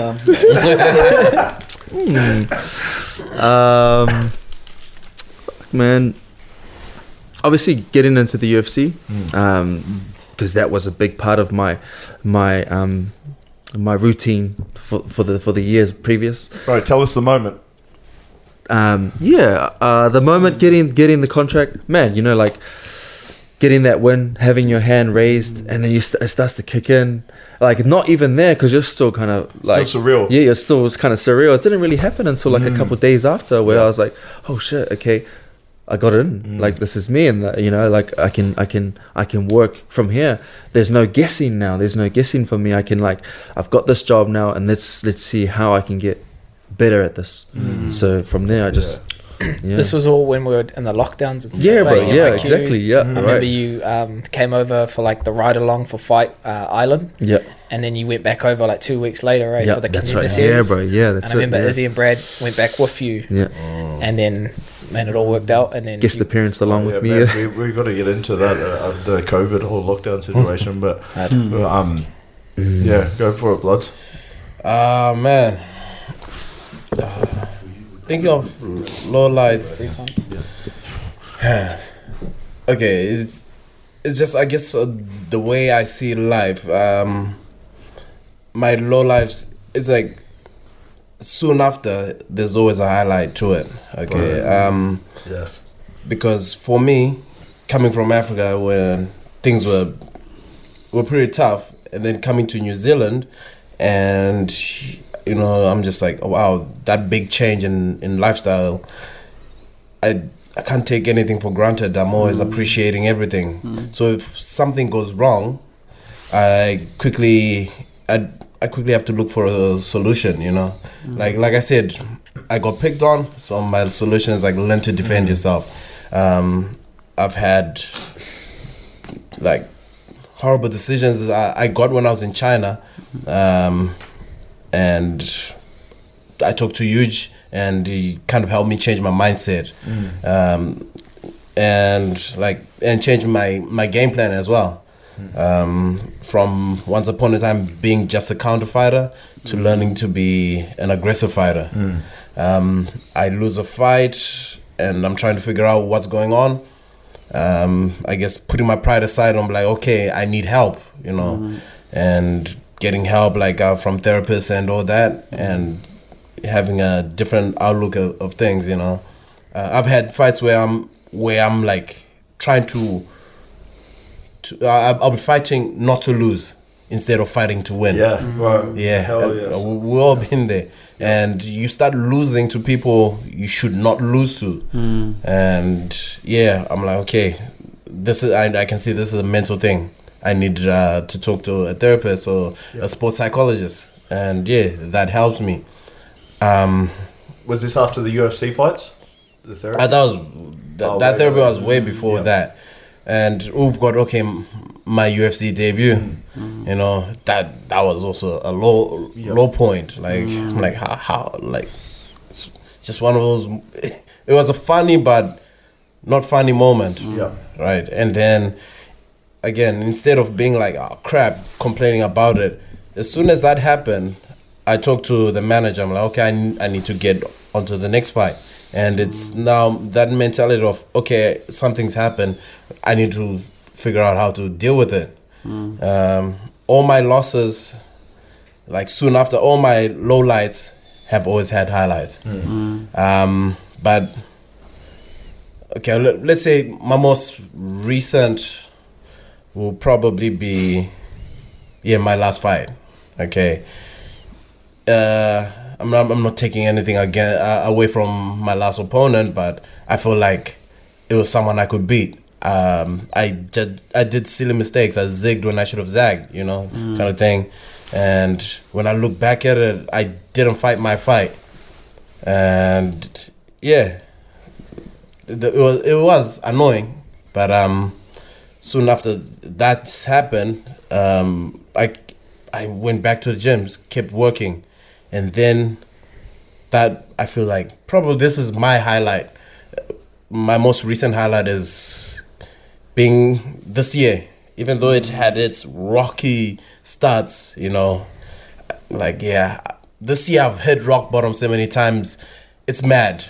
Speaker 3: Man, obviously getting into the UFC, because that was a big part of my routine for the years previous.
Speaker 1: Bro, tell us the moment.
Speaker 3: The moment getting the contract, man, you know, like getting that win, having your hand raised, and then it starts to kick in. Like, not even there, because you're still kind of like
Speaker 1: still surreal.
Speaker 3: Yeah, it's kind of surreal. It didn't really happen until like a couple of days after, where I was like, oh shit, okay, I got it in. Like, this is me, and you know, like I can work from here. There's no guessing now. There's no guessing for me. I've got this job now, and let's see how I can get better at this. So from there, I just
Speaker 2: This was all when we were in the lockdowns and stuff.
Speaker 3: Yeah, bro. Yeah, exactly. Yeah,
Speaker 2: I remember you came over for like the ride along for Fight Island.
Speaker 3: Yeah.
Speaker 2: And then you went back over like 2 weeks later, right?
Speaker 3: Yeah,
Speaker 2: for the
Speaker 3: that's
Speaker 2: Contender
Speaker 3: right.
Speaker 2: Series.
Speaker 3: Yeah, bro. Yeah, that's
Speaker 2: and I remember
Speaker 3: it.
Speaker 2: Izzy and Brad went back with you.
Speaker 3: Yeah.
Speaker 2: And then, man, it all worked out. And then
Speaker 3: guest appearance along with me.
Speaker 1: Man, we got to get into that the COVID whole lockdown situation, but go for it, Bloods.
Speaker 5: Man. Thinking of low lights. Okay, it's just, I guess, the way I see life. My low lives is like soon after there's always a highlight to it. Okay.
Speaker 1: Yes.
Speaker 5: Because for me, coming from Africa where things were pretty tough, and then coming to New Zealand, and I'm just like, oh, wow, that big change in lifestyle. I can't take anything for granted. I'm always appreciating everything. So if something goes wrong, I quickly have to look for a solution, Like I said, I got picked on, so my solution is like learn to defend yourself. I've had like horrible decisions I got when I was in China, and I talked to Yuj, and he kind of helped me change my mindset, and change my game plan as well. From once upon a time being just a counter fighter to learning to be an aggressive fighter. I lose a fight and I'm trying to figure out what's going on. I guess putting my pride aside, I'm like, okay, I need help, and getting help from therapists and all that, and having a different outlook of things, I've had fights where I'm like trying to I'll be fighting not to lose instead of fighting to win.
Speaker 1: Yeah, right.
Speaker 5: Yeah,
Speaker 1: Hell yes.
Speaker 5: We've all been there. And you start losing to people you should not lose to. And yeah, I'm like, okay, this is I can see this is a mental thing. I need to talk to a therapist or a sports psychologist. And yeah, that helps me.
Speaker 1: Was this after the UFC fights? The therapy?
Speaker 5: That therapy was way before that. And we've got my UFC debut. That was also a low point. Like I'm like how like it's just one of those. It was a funny but not funny moment.
Speaker 1: Yeah.
Speaker 5: Right. And then again, instead of being like, oh crap, complaining about it, as soon as that happened, I talked to the manager. I'm like, okay, I need to get onto the next fight. And it's now that mentality of, okay, something's happened. I need to figure out how to deal with it. All my losses, like soon after, all my lowlights have always had highlights. But, okay, let's say my most recent will probably be, my last fight. Okay. I'm not taking anything away from my last opponent, but I feel like it was someone I could beat. I did silly mistakes. I zigged when I should have zagged, kind of thing. And when I look back at it, I didn't fight my fight. And yeah, it was annoying. But soon after that happened, I went back to the gym, kept working. And then that, I feel like probably this is my highlight. My most recent highlight is being this year, even though it had its rocky starts, like, this year I've hit rock bottom so many times. It's mad,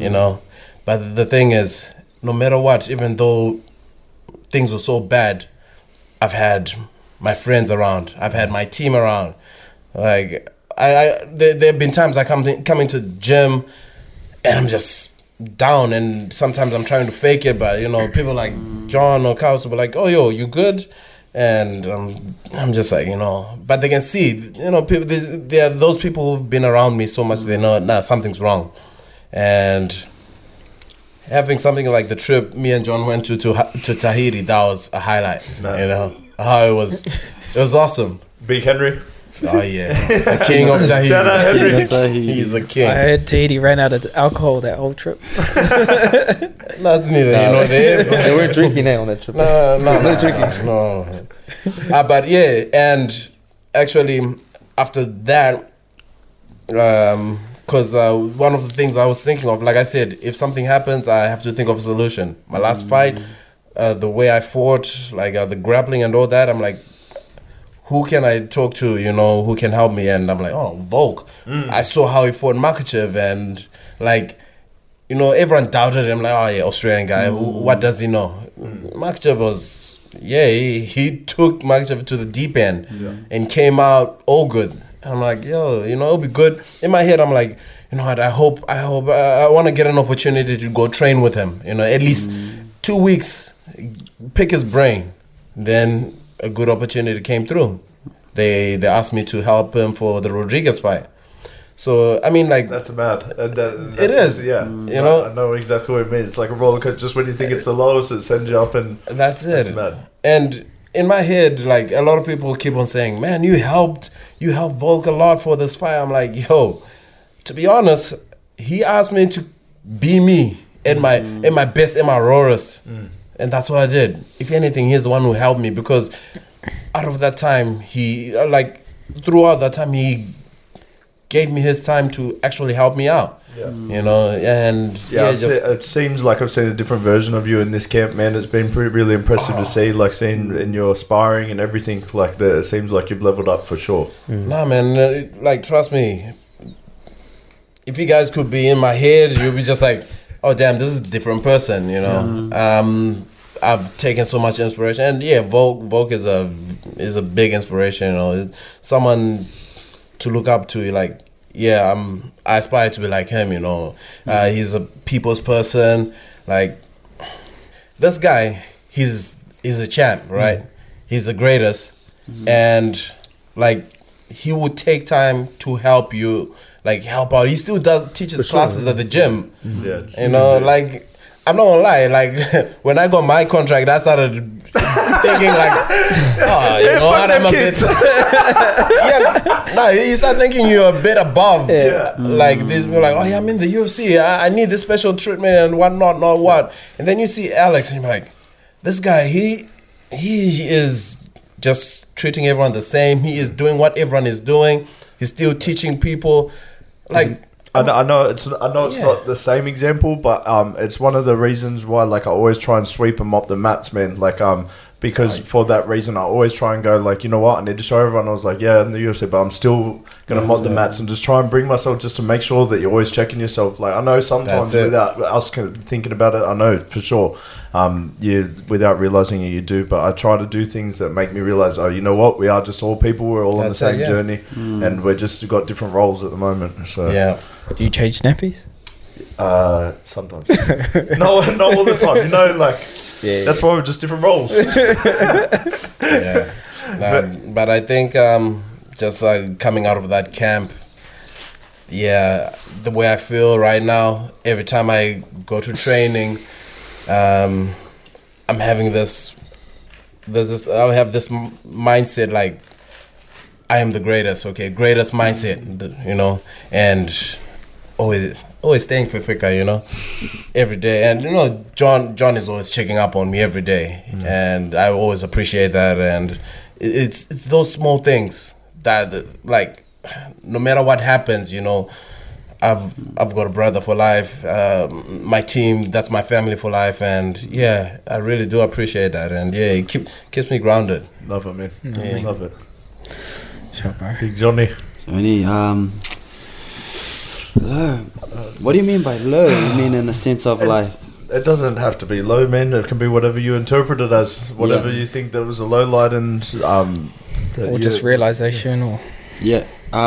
Speaker 5: But the thing is, no matter what, even though things were so bad, I've had my friends around. I've had my team around. Like, there have been times I come into the gym and I'm just down, and sometimes I'm trying to fake it, but people like John or Kaus will be like, oh yo, you good? And I'm just like, but they can see, people, there are those people who've been around me so much, they know, something's wrong. And having something like the trip me and John went to Tahiti, that was a highlight. How it was awesome.
Speaker 1: Big Henry.
Speaker 5: Oh yeah, the king of Tahiti.
Speaker 1: Shout out Henry.
Speaker 5: He's a king.
Speaker 2: I heard Tahiti ran out of alcohol that whole trip.
Speaker 5: That's neither
Speaker 6: They weren't drinking on that trip.
Speaker 5: No. But yeah, and actually after that, because one of the things I was thinking of, like I said, if something happens, I have to think of a solution. My last fight, the way I fought, like the grappling and all that, I'm like, who can I talk to, who can help me? And I'm like, oh, Volk. I saw how he fought Makachev, and like, everyone doubted him, like, oh yeah, Australian guy, what does he know? Makachev was, he took Makachev to the deep end and came out all good. And I'm like, yo, it'll be good. In my head, I'm like, what, I want to get an opportunity to go train with him, at least 2 weeks, pick his brain. Then a good opportunity came through. They asked me to help him for the Rodriguez fight. So I mean, like
Speaker 1: That's mad. And
Speaker 5: It is.
Speaker 1: Yeah.
Speaker 5: You know?
Speaker 1: I know exactly what it means. It's like a roller coaster. Just when you think it's the lowest, it sends you up, and
Speaker 5: that's it.
Speaker 1: that's mad.
Speaker 5: And in my head, like a lot of people keep on saying, "Man, you helped Volk a lot for this fight." I'm like, yo, to be honest, he asked me to be me in my best, in my rawest, and that's what I did. If anything, he's the one who helped me, because out of that time, he throughout that time he gave me his time to actually help me out.
Speaker 1: Yeah.
Speaker 5: You know, and
Speaker 1: it seems like I've seen a different version of you in this camp, man. It's been really impressive to see, like seeing in your sparring and everything. Like it seems like you've leveled up for sure.
Speaker 5: Nah, man, like trust me. If you guys could be in my head, you'll be just like, oh damn, this is a different person, you know. I've taken so much inspiration, and yeah, Volk is a big inspiration, you know. It's someone to look up to, like. Yeah, I aspire to be like him, you know. He's a people's person. Like this guy, he's a champ, right? He's the greatest, and like he would take time to help you, like help out. He still teaches classes at the gym.
Speaker 1: Yeah,
Speaker 5: you know, like I'm not gonna lie. Like when I got my contract, I started thinking like, oh, you know what, I'm a bit. You start thinking you're a bit above.
Speaker 1: Yeah.
Speaker 5: Like this, we're like, oh yeah, I'm in the UFC. I need this special treatment and whatnot, not what. And then you see Alex, and you're like, this guy, he is just treating everyone the same. He is doing what everyone is doing. He's still teaching people, like.
Speaker 1: I know it's not the same example, but it's one of the reasons why, like, I always try and sweep and mop the mats, man. Like, because for that reason, I always try and go, like, you know what, I need to show everyone. I was like, yeah, in the UFC, but I'm still gonna mop the mats and just try and bring myself just to make sure that you're always checking yourself. Like, I know sometimes without us thinking about it, I know for sure, you without realizing it, you do. But I try to do things that make me realize, oh, you know what, we are just all people. We're all on the same journey, and we're just got different roles at the moment. So
Speaker 5: yeah.
Speaker 2: Do you change nappies?
Speaker 1: Sometimes. No, not all the time. You know, like that's why we're just different roles.
Speaker 5: Yeah. But I think just coming out of that camp, the way I feel right now, every time I go to training, I'm having this. I have this mindset like I am the greatest. Okay, greatest mindset. You know, and always staying Fifika, you know, every day. And, you know, John is always checking up on me every day. And I always appreciate that. And it's those small things that, like, no matter what happens, you know, I've got a brother for life. My team, that's my family for life. And, yeah, I really do appreciate that. And, yeah, it keeps me grounded.
Speaker 1: Love it, man.
Speaker 5: Yeah.
Speaker 1: Love it.
Speaker 2: Sure, bro.
Speaker 1: Big Johnny.
Speaker 4: So any low. What do you mean by low? You mean in the sense of like?
Speaker 1: It doesn't have to be low, man. It can be whatever you interpret it as. Whatever you think that was a low light, and
Speaker 2: or just realization, or
Speaker 4: yeah,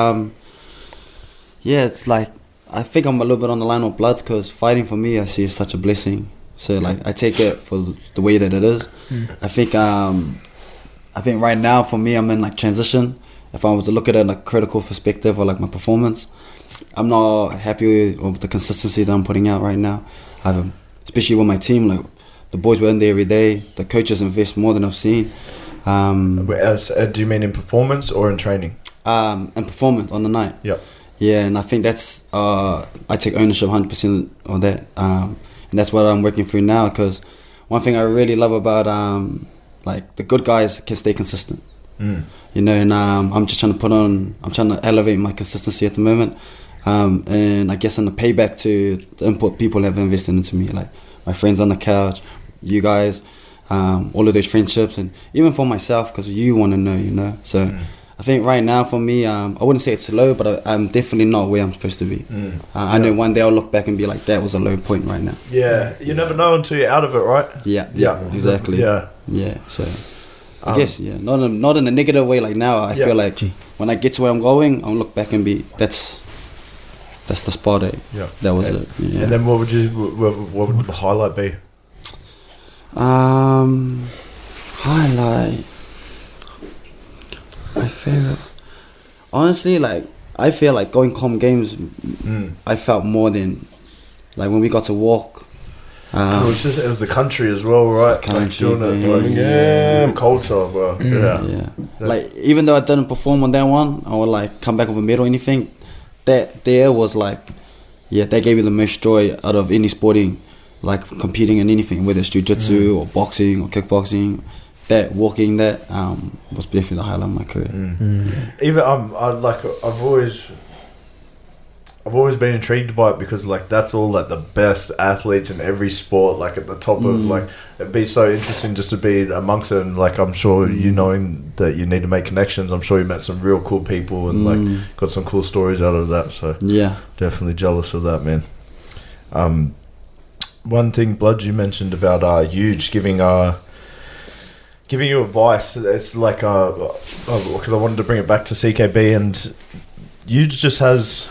Speaker 4: it's like I think I'm a little bit on the line of Bloods, because fighting for me I see is such a blessing. So like I take it for the way that it is. I think right now for me I'm in like transition. If I was to look at it in a critical perspective or like my performance, I'm not happy with the consistency that I'm putting out right now. Especially with my team, like the boys were in there every day. The coaches invest more than I've seen.
Speaker 1: Do you mean in performance or in training?
Speaker 4: And performance on the night.
Speaker 1: Yeah.
Speaker 4: Yeah, and I think that's I take ownership 100% of that, and that's what I'm working through now. Because one thing I really love about like the good guys can stay consistent. You know, and I'm just trying to elevate my consistency at the moment, and I guess in the payback to the input people have invested into me, like my friends on the couch, you guys, all of those friendships, and even for myself, because you want to know, you know. So I think right now for me, I wouldn't say it's low, but I'm definitely not where I'm supposed to be. I know one day I'll look back and be like, that was a low point right now.
Speaker 1: Yeah, you never know until you're out of it, right?
Speaker 4: Yeah, exactly.
Speaker 1: Yeah.
Speaker 4: So I guess not in a negative way. Like now, I feel like when I get to where I'm going, I'll look back and be that's the spot. That was it. Yeah.
Speaker 1: And then what would the highlight be?
Speaker 4: Highlight. My favorite. Honestly, like I feel like going com games, I felt more than like when we got to walk.
Speaker 1: It was the country as well, right?
Speaker 4: Country
Speaker 1: like, doing it,
Speaker 4: thing,
Speaker 1: like, culture, bro.
Speaker 4: Yeah. Like even though I didn't perform on that one or like come back with a medal or anything, that there was like, they gave me the most joy out of any sporting, like competing in anything, whether it's jiu-jitsu or boxing or kickboxing. That walking that was definitely the highlight of my career.
Speaker 1: Even I've always been intrigued by it because like that's all like the best athletes in every sport, like at the top of like it'd be so interesting just to be amongst it, and like I'm sure you knowing that you need to make connections, I'm sure you met some real cool people and like got some cool stories out of that, so definitely jealous of that, man. One thing, Blood, you mentioned about Huge giving you advice. It's like because I wanted to bring it back to CKB, and Huge just has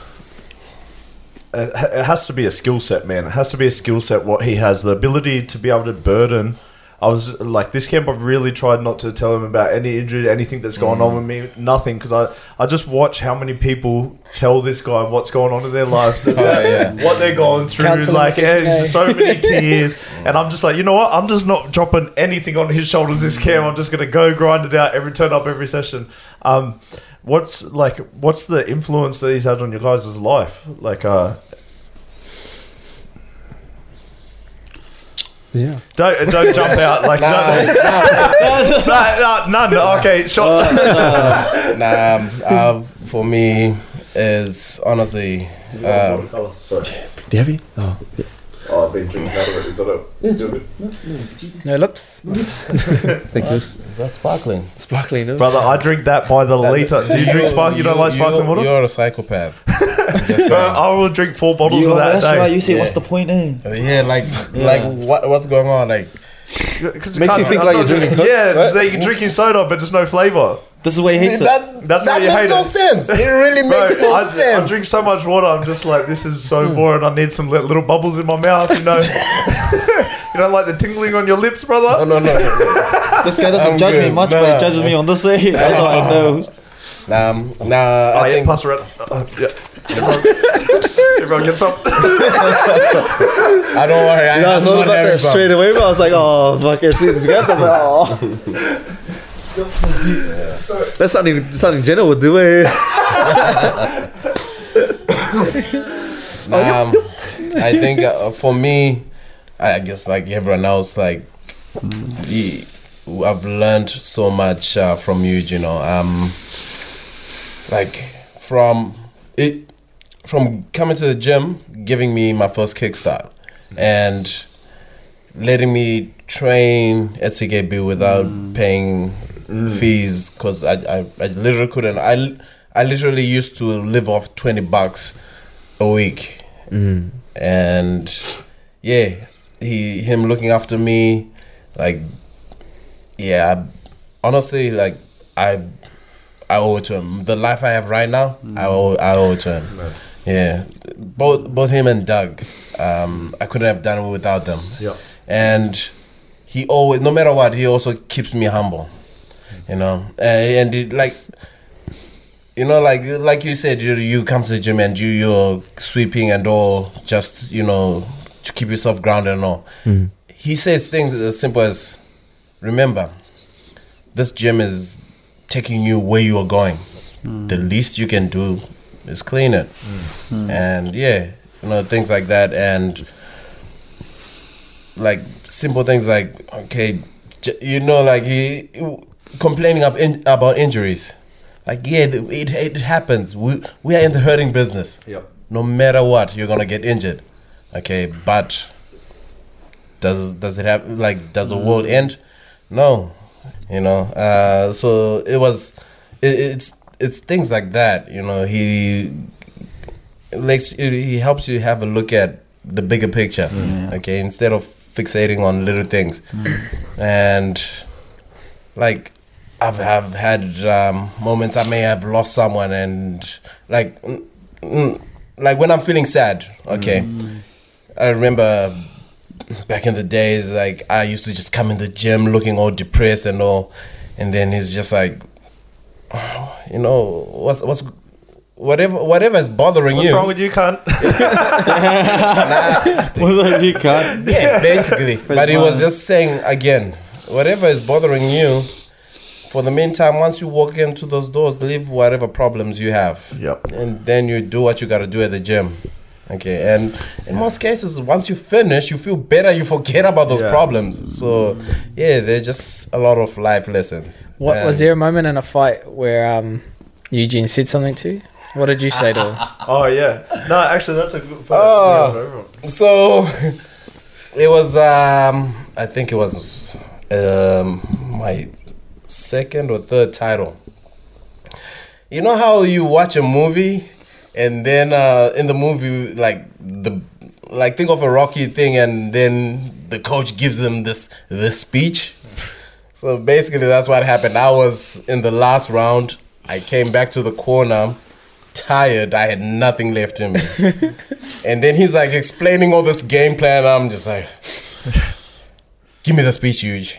Speaker 1: it has to be a skill set, man. It has to be a skill set what he has, the ability to be able to burden. I was like, this camp I've really tried not to tell him about any injury, anything that's going on with me, nothing, because I just watch how many people tell this guy what's going on in their life, what they're going through,
Speaker 2: Counselling
Speaker 1: like
Speaker 2: session,
Speaker 1: there's so many tears, and I'm just like, you know what, I'm just not dropping anything on his shoulders this camp. I'm just going to go grind it out, turn up every session. What's the influence that he's had on your guys' life? Like,
Speaker 6: Yeah.
Speaker 1: don't jump out like none. Okay, shot.
Speaker 5: For me, is honestly.
Speaker 6: Do you have any? Oh.
Speaker 1: Oh, I've been drinking out of it. Is that
Speaker 2: No lips.
Speaker 6: Thank you.
Speaker 5: That's sparkling.
Speaker 6: Sparkling. No?
Speaker 1: Brother, I drink that by the litre. Do you drink sparkling? You don't like sparkling water?
Speaker 5: You're a psychopath.
Speaker 1: Bro, I will drink 4 bottles of that
Speaker 7: that's
Speaker 1: day.
Speaker 7: right. You say, what's the point, eh?
Speaker 5: Like what's going on? Like,
Speaker 1: Makes
Speaker 6: Makes you think like you're drinking Coke, right?
Speaker 1: you're drinking soda, but just no flavour.
Speaker 7: This is why he hates it.
Speaker 1: That's
Speaker 5: that
Speaker 1: why you
Speaker 5: makes
Speaker 1: hate
Speaker 5: no
Speaker 1: it.
Speaker 5: sense. It really makes no
Speaker 1: I
Speaker 5: sense.
Speaker 1: drink so much water, I'm just like, this is so boring. I need some little bubbles in my mouth, you know. You don't like the tingling on your lips, brother?
Speaker 5: No.
Speaker 7: This guy doesn't
Speaker 5: I'm
Speaker 7: judge me
Speaker 5: good.
Speaker 7: much, but he judges me on this way. That's how I know.
Speaker 5: I think
Speaker 1: pass around. Everyone get some.
Speaker 5: I don't worry.
Speaker 6: I thought about that straight away, but I was like, oh, fuck, I see this guy. I was like, oh. That's something Jenna would do, eh?
Speaker 5: I think for me, I guess like everyone else, like I've learned so much from you, you know. Like from coming to the gym, giving me my first kickstart, and letting me train at CKB without paying fees, because I literally couldn't. I literally used to live off $20 a week, and him looking after me, like, honestly, like I owe it to him. The life I have right now, I owe it to him. Nice. Yeah, both him and Doug. I couldn't have done it without them.
Speaker 1: Yeah,
Speaker 5: and he always, no matter what, he also keeps me humble. You know, and it, like, you know, like you said, you come to the gym and you're sweeping and all, just, you know, to keep yourself grounded and all. He says things as simple as, remember, this gym is taking you where you are going. The least you can do is clean it. And you know, things like that. And like simple things like, okay, you know, like he complaining about injuries. Like, it happens. We are in the hurting business.
Speaker 1: Yep.
Speaker 5: No matter what, you're gonna get injured. Okay, but does it have, like, does the world end? No. You know, so it's things like that, you know. He helps you have a look at the bigger picture, okay, instead of fixating on little things. And like I've had moments I may have lost someone, and like when I'm feeling sad, okay, I remember back in the days, like I used to just come in the gym looking all depressed and all, and then he's just like, you know, whatever is bothering
Speaker 1: What's
Speaker 5: you.
Speaker 1: wrong with you, cunt?
Speaker 7: You can't.
Speaker 5: Yeah, basically. But he was just saying again, whatever is bothering you, for the meantime, once you walk into those doors, leave whatever problems you have.
Speaker 1: Yep.
Speaker 5: And then you do what you gotta do at the gym. Okay, and in most cases, once you finish, you feel better, you forget about those
Speaker 1: Yeah.
Speaker 5: problems. So, yeah, there's just a lot of life lessons.
Speaker 2: What
Speaker 5: And
Speaker 2: was there a moment in a fight where Eugene said something to you? What did you say to him?
Speaker 1: Oh yeah. No, actually, that's a good.
Speaker 5: Oh. So, it was, I think it was my second or third title. You know how you watch a movie and then in the movie think of a Rocky thing and then the coach gives him this speech. So basically that's what happened. I was in the last round. I came back to the corner tired. I had nothing left in me. And then he's like explaining all this game plan. I'm just like, give me the speech, Huge.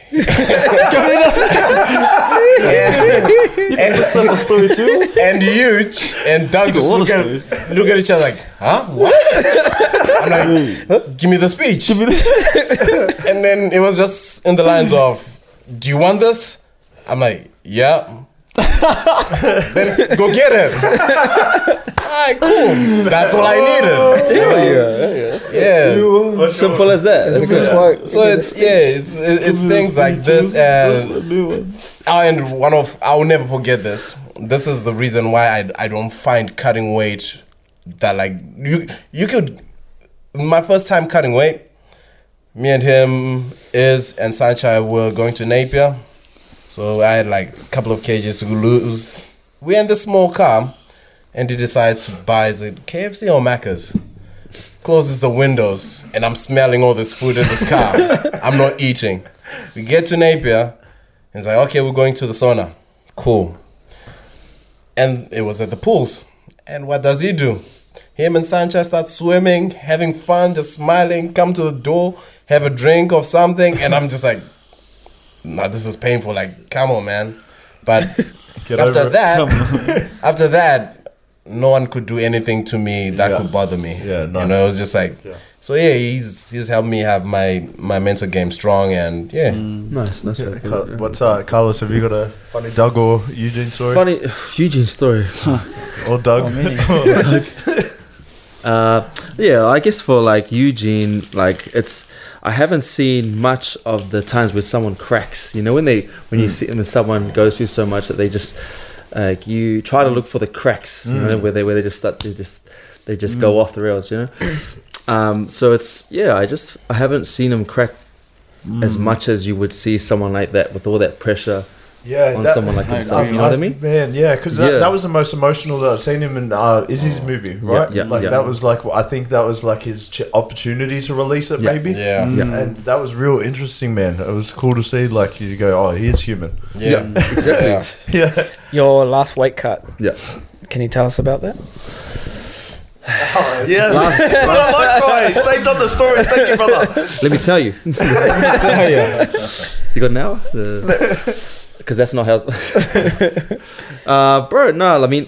Speaker 5: and Huge and Doug just look at each other like, huh? What? I'm like, give me the speech. And then it was just in the lines of, do you want this? I'm like, yeah. Then go get it. Alright, cool. That's all I needed. Yeah.
Speaker 6: Simple as that. That's good.
Speaker 5: So it's things like this, and I'll never forget this. This is the reason why I don't find cutting weight that like you could. My first time cutting weight, me and him and Sanchai were going to Napier, so I had like a couple of kgs to lose. We're in this small car, and he decides to buy is it KFC or Macca's. Closes the windows, and I'm smelling all this food in this car. I'm not eating. We get to Napier, and it's like, okay, we're going to the sauna. Cool. And it was at the pools. And what does he do? Him and Sanchez start swimming, having fun, just smiling, come to the door, have a drink or something, and I'm just like, nah, this is painful. Like, come on, man. But after that, no one could do anything to me that could bother me.
Speaker 1: Yeah, nice.
Speaker 5: You know, it was just like, so yeah, he's helped me have my mental game strong, and yeah.
Speaker 6: Nice.
Speaker 1: What's Carlos? Have you got a funny Doug or Eugene story?
Speaker 6: Funny Eugene story.
Speaker 1: Or Doug?
Speaker 6: Yeah, I guess for like Eugene, like I haven't seen much of the times where someone cracks. You know, when you see when someone goes through so much that they just like you try to look for the cracks. You know, where they just start they just go off the rails. You know, so it's I haven't seen him crack as much as you would see someone like that with all that pressure. On someone like himself, you know what I mean?
Speaker 1: Man, yeah, because that was the most emotional that I've seen him in Izzy's movie, right? That was like, I think that was like his opportunity to release it, maybe.
Speaker 5: Yeah.
Speaker 1: And that was real interesting, man. It was cool to see, like, you go, oh, he is human.
Speaker 5: Yeah.
Speaker 6: Exactly.
Speaker 1: Yeah.
Speaker 2: Your last weight cut.
Speaker 6: Yeah.
Speaker 2: Can you tell us about that?
Speaker 1: Yes. Likewise. Saved on the story. Thank you, brother.
Speaker 6: Let me tell you. You got an hour? Because that's not how. Bro, no, I mean.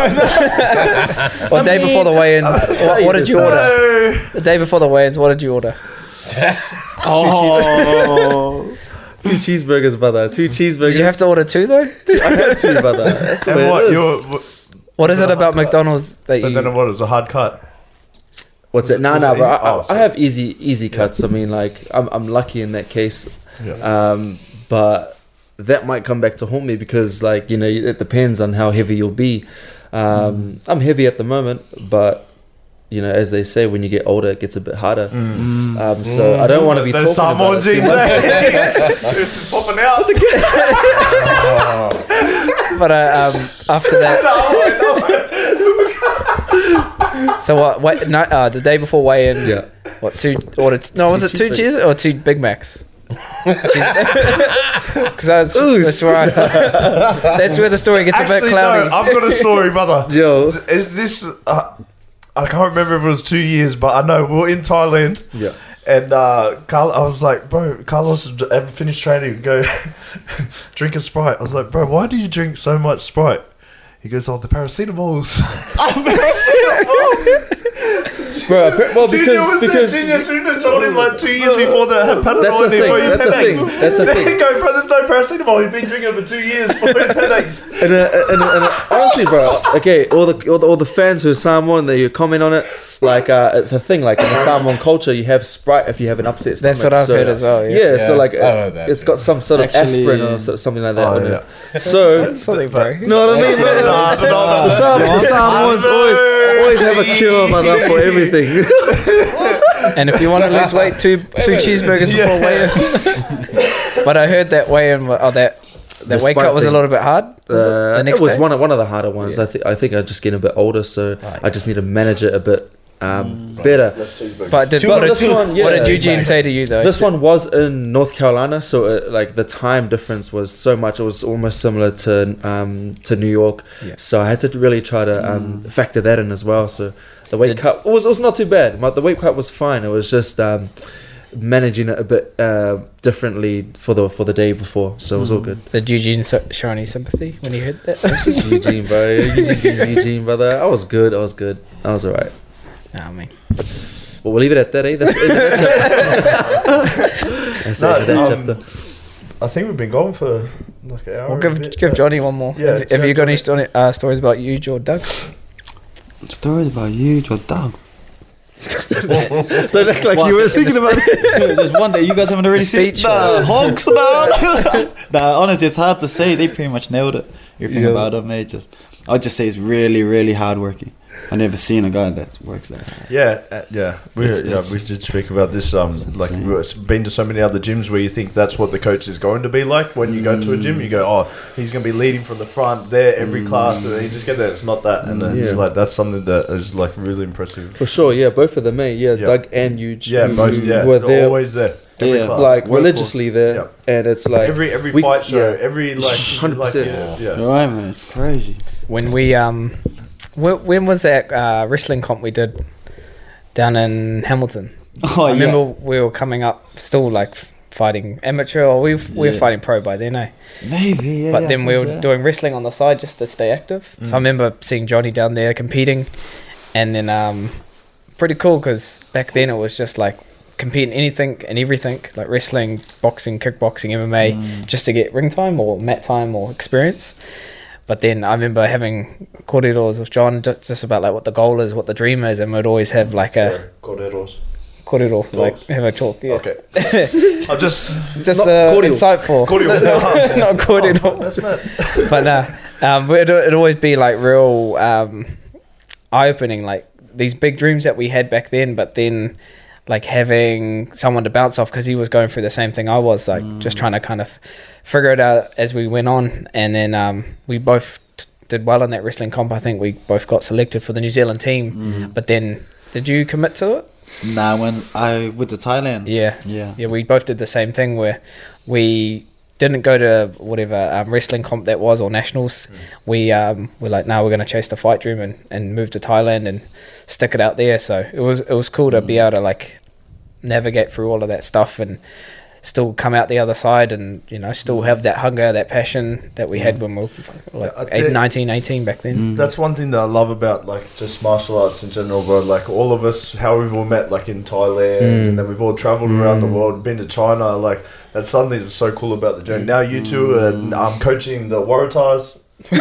Speaker 2: Day before the weigh-ins, what did you order? The day before the weigh-ins, what did you order?
Speaker 6: Oh. 2 cheeseburgers, brother. 2 cheeseburgers.
Speaker 2: Did you have to order 2 though?
Speaker 6: I had to, brother. That's the
Speaker 1: And
Speaker 6: way
Speaker 1: what?
Speaker 6: it is.
Speaker 2: What is it about McDonald's that
Speaker 1: But
Speaker 2: you?
Speaker 1: then what? It was a hard cut.
Speaker 6: What's it? No,
Speaker 1: Was it
Speaker 6: bro.
Speaker 1: easy? Oh,
Speaker 6: I
Speaker 1: sorry.
Speaker 6: have easy cuts. I mean, like I'm lucky in that case.
Speaker 1: Yeah.
Speaker 6: But that might come back to haunt me because, like, you know, it depends on how heavy you'll be. I'm heavy at the moment, but you know, as they say, when you get older, it gets a bit harder. So I don't want to be talking
Speaker 1: There's some
Speaker 6: about
Speaker 1: more
Speaker 6: it too
Speaker 1: jeans,
Speaker 6: much.
Speaker 1: This is popping out.
Speaker 2: But after that, so what? Wait, no, the day before weigh-in.
Speaker 6: Yeah.
Speaker 2: What? 2 ordered? No, was it 2 cheese or 2 Big Macs? Because that's right. That's where the story gets a bit cloudy.
Speaker 1: No, I've got a story, brother.
Speaker 6: Yo.
Speaker 1: Is this? I can't remember if it was 2 years, but I know we were in Thailand.
Speaker 6: Yeah.
Speaker 1: And I was like, bro, Carlos ever finished training? Go drink a Sprite. I was like, bro, why do you drink so much Sprite? He goes, "Oh, the paracetamols."
Speaker 6: Bro, well,
Speaker 1: Junior
Speaker 6: because
Speaker 1: Junior told him like 2 years before that had Panadol
Speaker 6: That's the
Speaker 1: in it
Speaker 6: thing,
Speaker 1: for his
Speaker 6: that's the
Speaker 1: headaches.
Speaker 6: thing, that's the
Speaker 1: There
Speaker 6: thing.
Speaker 1: you go, bro. There's no paracetamol. He's been drinking it for 2 years for his headaches.
Speaker 6: and honestly, bro, okay, all the fans who are Samoan, they comment on it. Like it's a thing. Like in the Samoan culture, you have Sprite if you have an upset stomach.
Speaker 2: That's what I've heard as well.
Speaker 6: Yeah, so
Speaker 5: Yeah,
Speaker 6: like
Speaker 5: I heard that,
Speaker 6: it's got some sort of
Speaker 4: Actually-
Speaker 6: aspirin or something like that.
Speaker 1: Oh,
Speaker 6: in
Speaker 1: yeah.
Speaker 6: it. So
Speaker 2: Something, bro.
Speaker 6: know what I mean? The Samoans always have a cure, brother, for everything.
Speaker 2: And if you want to lose weight, two cheeseburgers before weigh-in. But I heard that weigh-in, that
Speaker 6: The
Speaker 2: weight cut
Speaker 6: Sprite
Speaker 2: was a
Speaker 6: thing.
Speaker 2: little bit hard. Was it the next
Speaker 6: it was
Speaker 2: day?
Speaker 6: one of the harder ones.
Speaker 2: Yeah.
Speaker 6: I think I'm just getting a bit older, so
Speaker 2: yeah.
Speaker 6: I just need to manage it a bit better.
Speaker 2: But
Speaker 6: But this one,
Speaker 2: what did
Speaker 6: yeah.
Speaker 2: Eugene say to you though?
Speaker 6: This one was in North Carolina, so like the time difference was so much. It was almost similar to New York.
Speaker 2: Yeah.
Speaker 6: So I had to really try to factor that in as well. So the weight cut was not too bad. The weight cut was fine. It was just managing it a bit differently for the day before. So it was all good.
Speaker 2: Did Eugene show any sympathy when he heard that?
Speaker 6: Eugene, bro. Eugene, brother. I was good. I was alright.
Speaker 2: I mean,
Speaker 6: Well, we'll leave it at that, eh? That's
Speaker 1: No,
Speaker 6: that chapter.
Speaker 1: I think we've been going for like an hour.
Speaker 2: we'll
Speaker 1: and a bit.
Speaker 2: give Johnny one more.
Speaker 1: Yeah,
Speaker 2: Have you got any
Speaker 1: Johnny.
Speaker 2: stories about you, or Doug?
Speaker 4: Stories about you, your dog.
Speaker 6: Don't act like you were thinking about it.
Speaker 7: Just one day you guys haven't already
Speaker 2: The
Speaker 7: seen
Speaker 2: speech,
Speaker 7: the Hawks now. Nah, honestly, it's hard to say. They pretty much nailed it. Everything
Speaker 6: Yeah.
Speaker 7: about them, mate.
Speaker 4: I'll just say it's really, really hardworking. I never seen a guy that works that hard.
Speaker 1: Yeah. We did speak about this. Like
Speaker 4: insane.
Speaker 1: we've been to so many other gyms where you think that's what the coach is going to be like. When you go to a gym, you go, "Oh, he's going to be leading from the front there every class," and then you just get there. It's not that, and then it's
Speaker 6: Yeah.
Speaker 1: like that's something that is like really impressive.
Speaker 6: For sure, yeah, both of them, mate. Yeah,
Speaker 1: Yeah.
Speaker 6: Doug and Huge.
Speaker 1: Yeah, both. Yeah,
Speaker 6: were
Speaker 1: they're
Speaker 6: there,
Speaker 1: always there. Every
Speaker 4: Yeah.
Speaker 1: class.
Speaker 6: like
Speaker 4: Workhorse.
Speaker 6: religiously there,
Speaker 1: Yeah.
Speaker 6: and it's like
Speaker 1: every
Speaker 6: we-
Speaker 1: fight show,
Speaker 6: yeah.
Speaker 1: every like
Speaker 6: 100%.
Speaker 1: yeah.
Speaker 4: You're right, man. It's crazy.
Speaker 2: When we when was that wrestling comp we did down in Hamilton?
Speaker 7: Oh,
Speaker 2: I
Speaker 7: yeah.
Speaker 2: remember we were coming up still like fighting amateur, or we were
Speaker 7: Yeah.
Speaker 2: fighting pro by then, eh?
Speaker 7: Maybe, yeah.
Speaker 2: But
Speaker 7: yeah,
Speaker 2: then we
Speaker 7: I
Speaker 2: were
Speaker 7: think so.
Speaker 2: doing wrestling on the side just to stay active. So I remember seeing Johnny down there competing, and then pretty cool because back then it was just like competing anything and everything, like wrestling, boxing, kickboxing, MMA, just to get ring time or mat time or experience. But then I remember having corridors with John just about like what the goal is, what the dream is, and we'd always have like a
Speaker 1: Corderos.
Speaker 2: corridor, like have a talk. Yeah.
Speaker 1: Okay. I'm just
Speaker 2: Just
Speaker 6: Not cordial.
Speaker 2: insightful.
Speaker 1: cordial.
Speaker 2: Not corridor.
Speaker 1: That's mad.
Speaker 2: But it'd always be like real eye-opening, like these big dreams that we had back then, but then like having someone to bounce off because he was going through the same thing I was, like just trying to kind of figure it out as we went on. And then we both did well in that wrestling comp. I think we both got selected for the New Zealand team. But then did you commit to it?
Speaker 7: Nah, when I went to Thailand.
Speaker 2: Yeah.
Speaker 7: Yeah.
Speaker 2: Yeah, we both did the same thing where we didn't go to whatever wrestling comp that was or nationals. We were like, no, we're going to chase the fight dream and move to Thailand and stick it out there. So it was cool to be able to like navigate through all of that stuff and still come out the other side and, you know, still have that hunger, that passion that we had when we were like
Speaker 1: I think-
Speaker 2: 19, 18 back then.
Speaker 1: That's one thing that I love about like just martial arts in general, bro. Like all of us, how we've all met like in Thailand, and then we've all travelled around the world, been to China. Like that's something that's so cool about the journey. Now you two are coaching the Waratahs. No,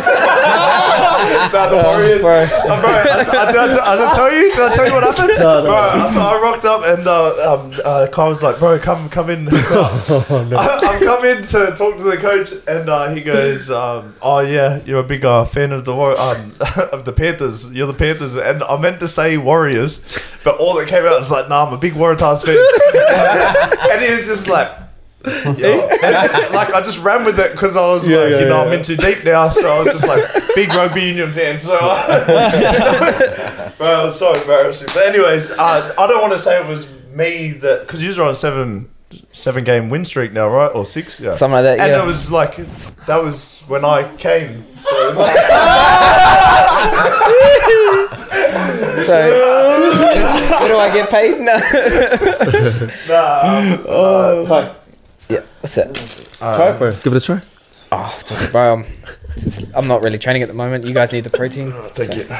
Speaker 1: the Warriors. Bro, I tell you? Did I tell you what happened? No. Bro, so I rocked up and Kyle was like, bro, come in. I'm coming to talk to the coach, and he goes, oh yeah, you're a big fan of the of the Panthers. You're the Panthers, and I meant to say Warriors, but all that came out was like, nah, I'm a big Waratahs fan. And he was just like. Like I just ran with it because I was I'm in too deep now, so I was just like big rugby union fan. So, bro, I'm so embarrassing. But anyways, I don't want to say it was me that because you're on a seven game win streak now, right? Or 6, yeah,
Speaker 2: Something like that,
Speaker 1: And
Speaker 2: yeah.
Speaker 1: it was like that was when I came. So,
Speaker 2: So, where do I get paid? No.
Speaker 6: Hi.
Speaker 2: Yeah, what's that?
Speaker 6: Try it, bro. Give it a try.
Speaker 2: Oh, it's okay, bro. I'm not really training at the moment. You guys need the protein.
Speaker 1: Thank you.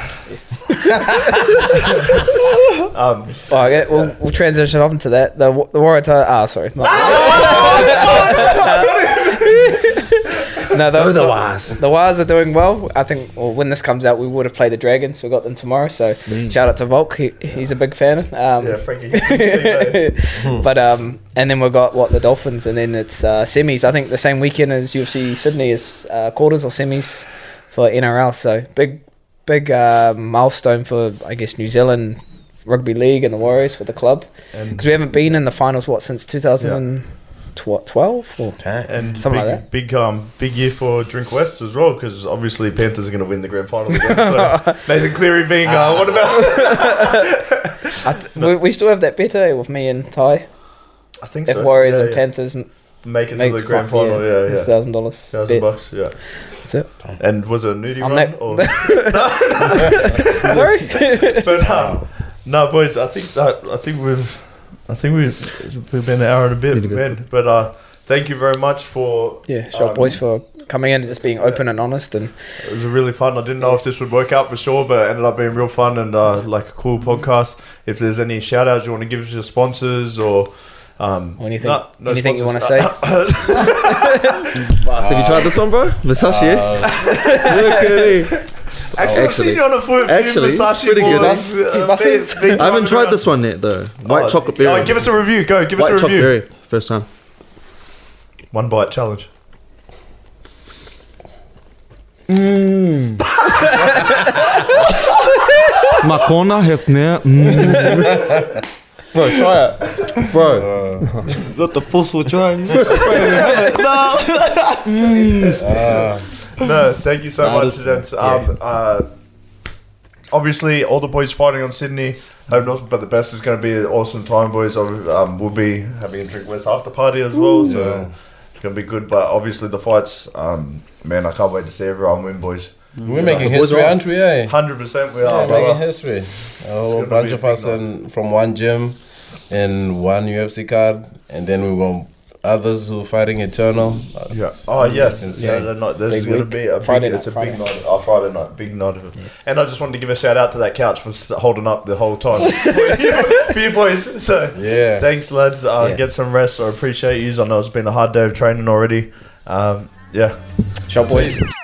Speaker 2: Oh, okay, we'll transition off into that. The Waratahs. Sorry. Not no, the Waz. The Waz are doing well. I think when this comes out, we would have played the Dragons. We got them tomorrow. So shout out to Volk. He's a big fan.
Speaker 1: Yeah, Frankie.
Speaker 2: But and then we've got the Dolphins, and then it's semis. I think the same weekend as UFC Sydney is quarters or semis for NRL. So big milestone for, I guess, New Zealand Rugby League and the Warriors for the club, because we haven't been in the finals since 2012 or
Speaker 1: and
Speaker 2: something like that.
Speaker 1: Big year for Drink West as well, because obviously Panthers are going to win the grand final again. So Nathan Cleary being what about?
Speaker 2: We still have that bet with me and Ty.
Speaker 1: I think
Speaker 2: if
Speaker 1: so.
Speaker 2: Warriors and Panthers
Speaker 1: make it to the grand final,
Speaker 2: it's $1,000.
Speaker 1: $1,000, yeah.
Speaker 2: That's it.
Speaker 1: And was it a nudie run?
Speaker 2: Sorry,
Speaker 1: but no, boys. I think we've been an hour and a bit, man. But thank you very much for
Speaker 2: Shop Boys for coming in and just being open and honest. And
Speaker 1: it was really fun. I didn't know if this would work out for sure, but it ended up being real fun and like a cool podcast. If there's any shout outs you want to give to your sponsors or
Speaker 2: anything you want to say.
Speaker 6: Have you tried this one, bro? Versace. Look at it.
Speaker 1: Actually, I've seen you on a few Versace
Speaker 6: pretty good.
Speaker 1: balls.
Speaker 6: I haven't tried this one yet though. White chocolate berry.
Speaker 1: Oh, give us a review. Go, give us a review.
Speaker 6: White chocolate berry. First time.
Speaker 1: 1 bite challenge.
Speaker 6: My corner have now. Bro, try it. Bro.
Speaker 7: Not the forceful try.
Speaker 1: No, thank you so much, gents. Obviously, all the boys fighting on Sydney. Hope nothing but the best. Is going to be an awesome time, boys. We'll be having a Drink West after party as well, so it's going to be good. But obviously, the fights, man, I can't wait to see everyone win, boys.
Speaker 5: We're making history, aren't we?
Speaker 1: 100% we are.
Speaker 5: We're making history. A bunch of us from one gym and one UFC card, and then we want others who are fighting Eternal.
Speaker 1: Yeah. Oh yes. Saturday night. This is going to be a big night. Friday night. Big night. And I just wanted to give a shout out to that couch for holding up the whole time for you boys. So thanks, lads. Get some rest. I appreciate you. I know it's been a hard day of training already. Shop boys.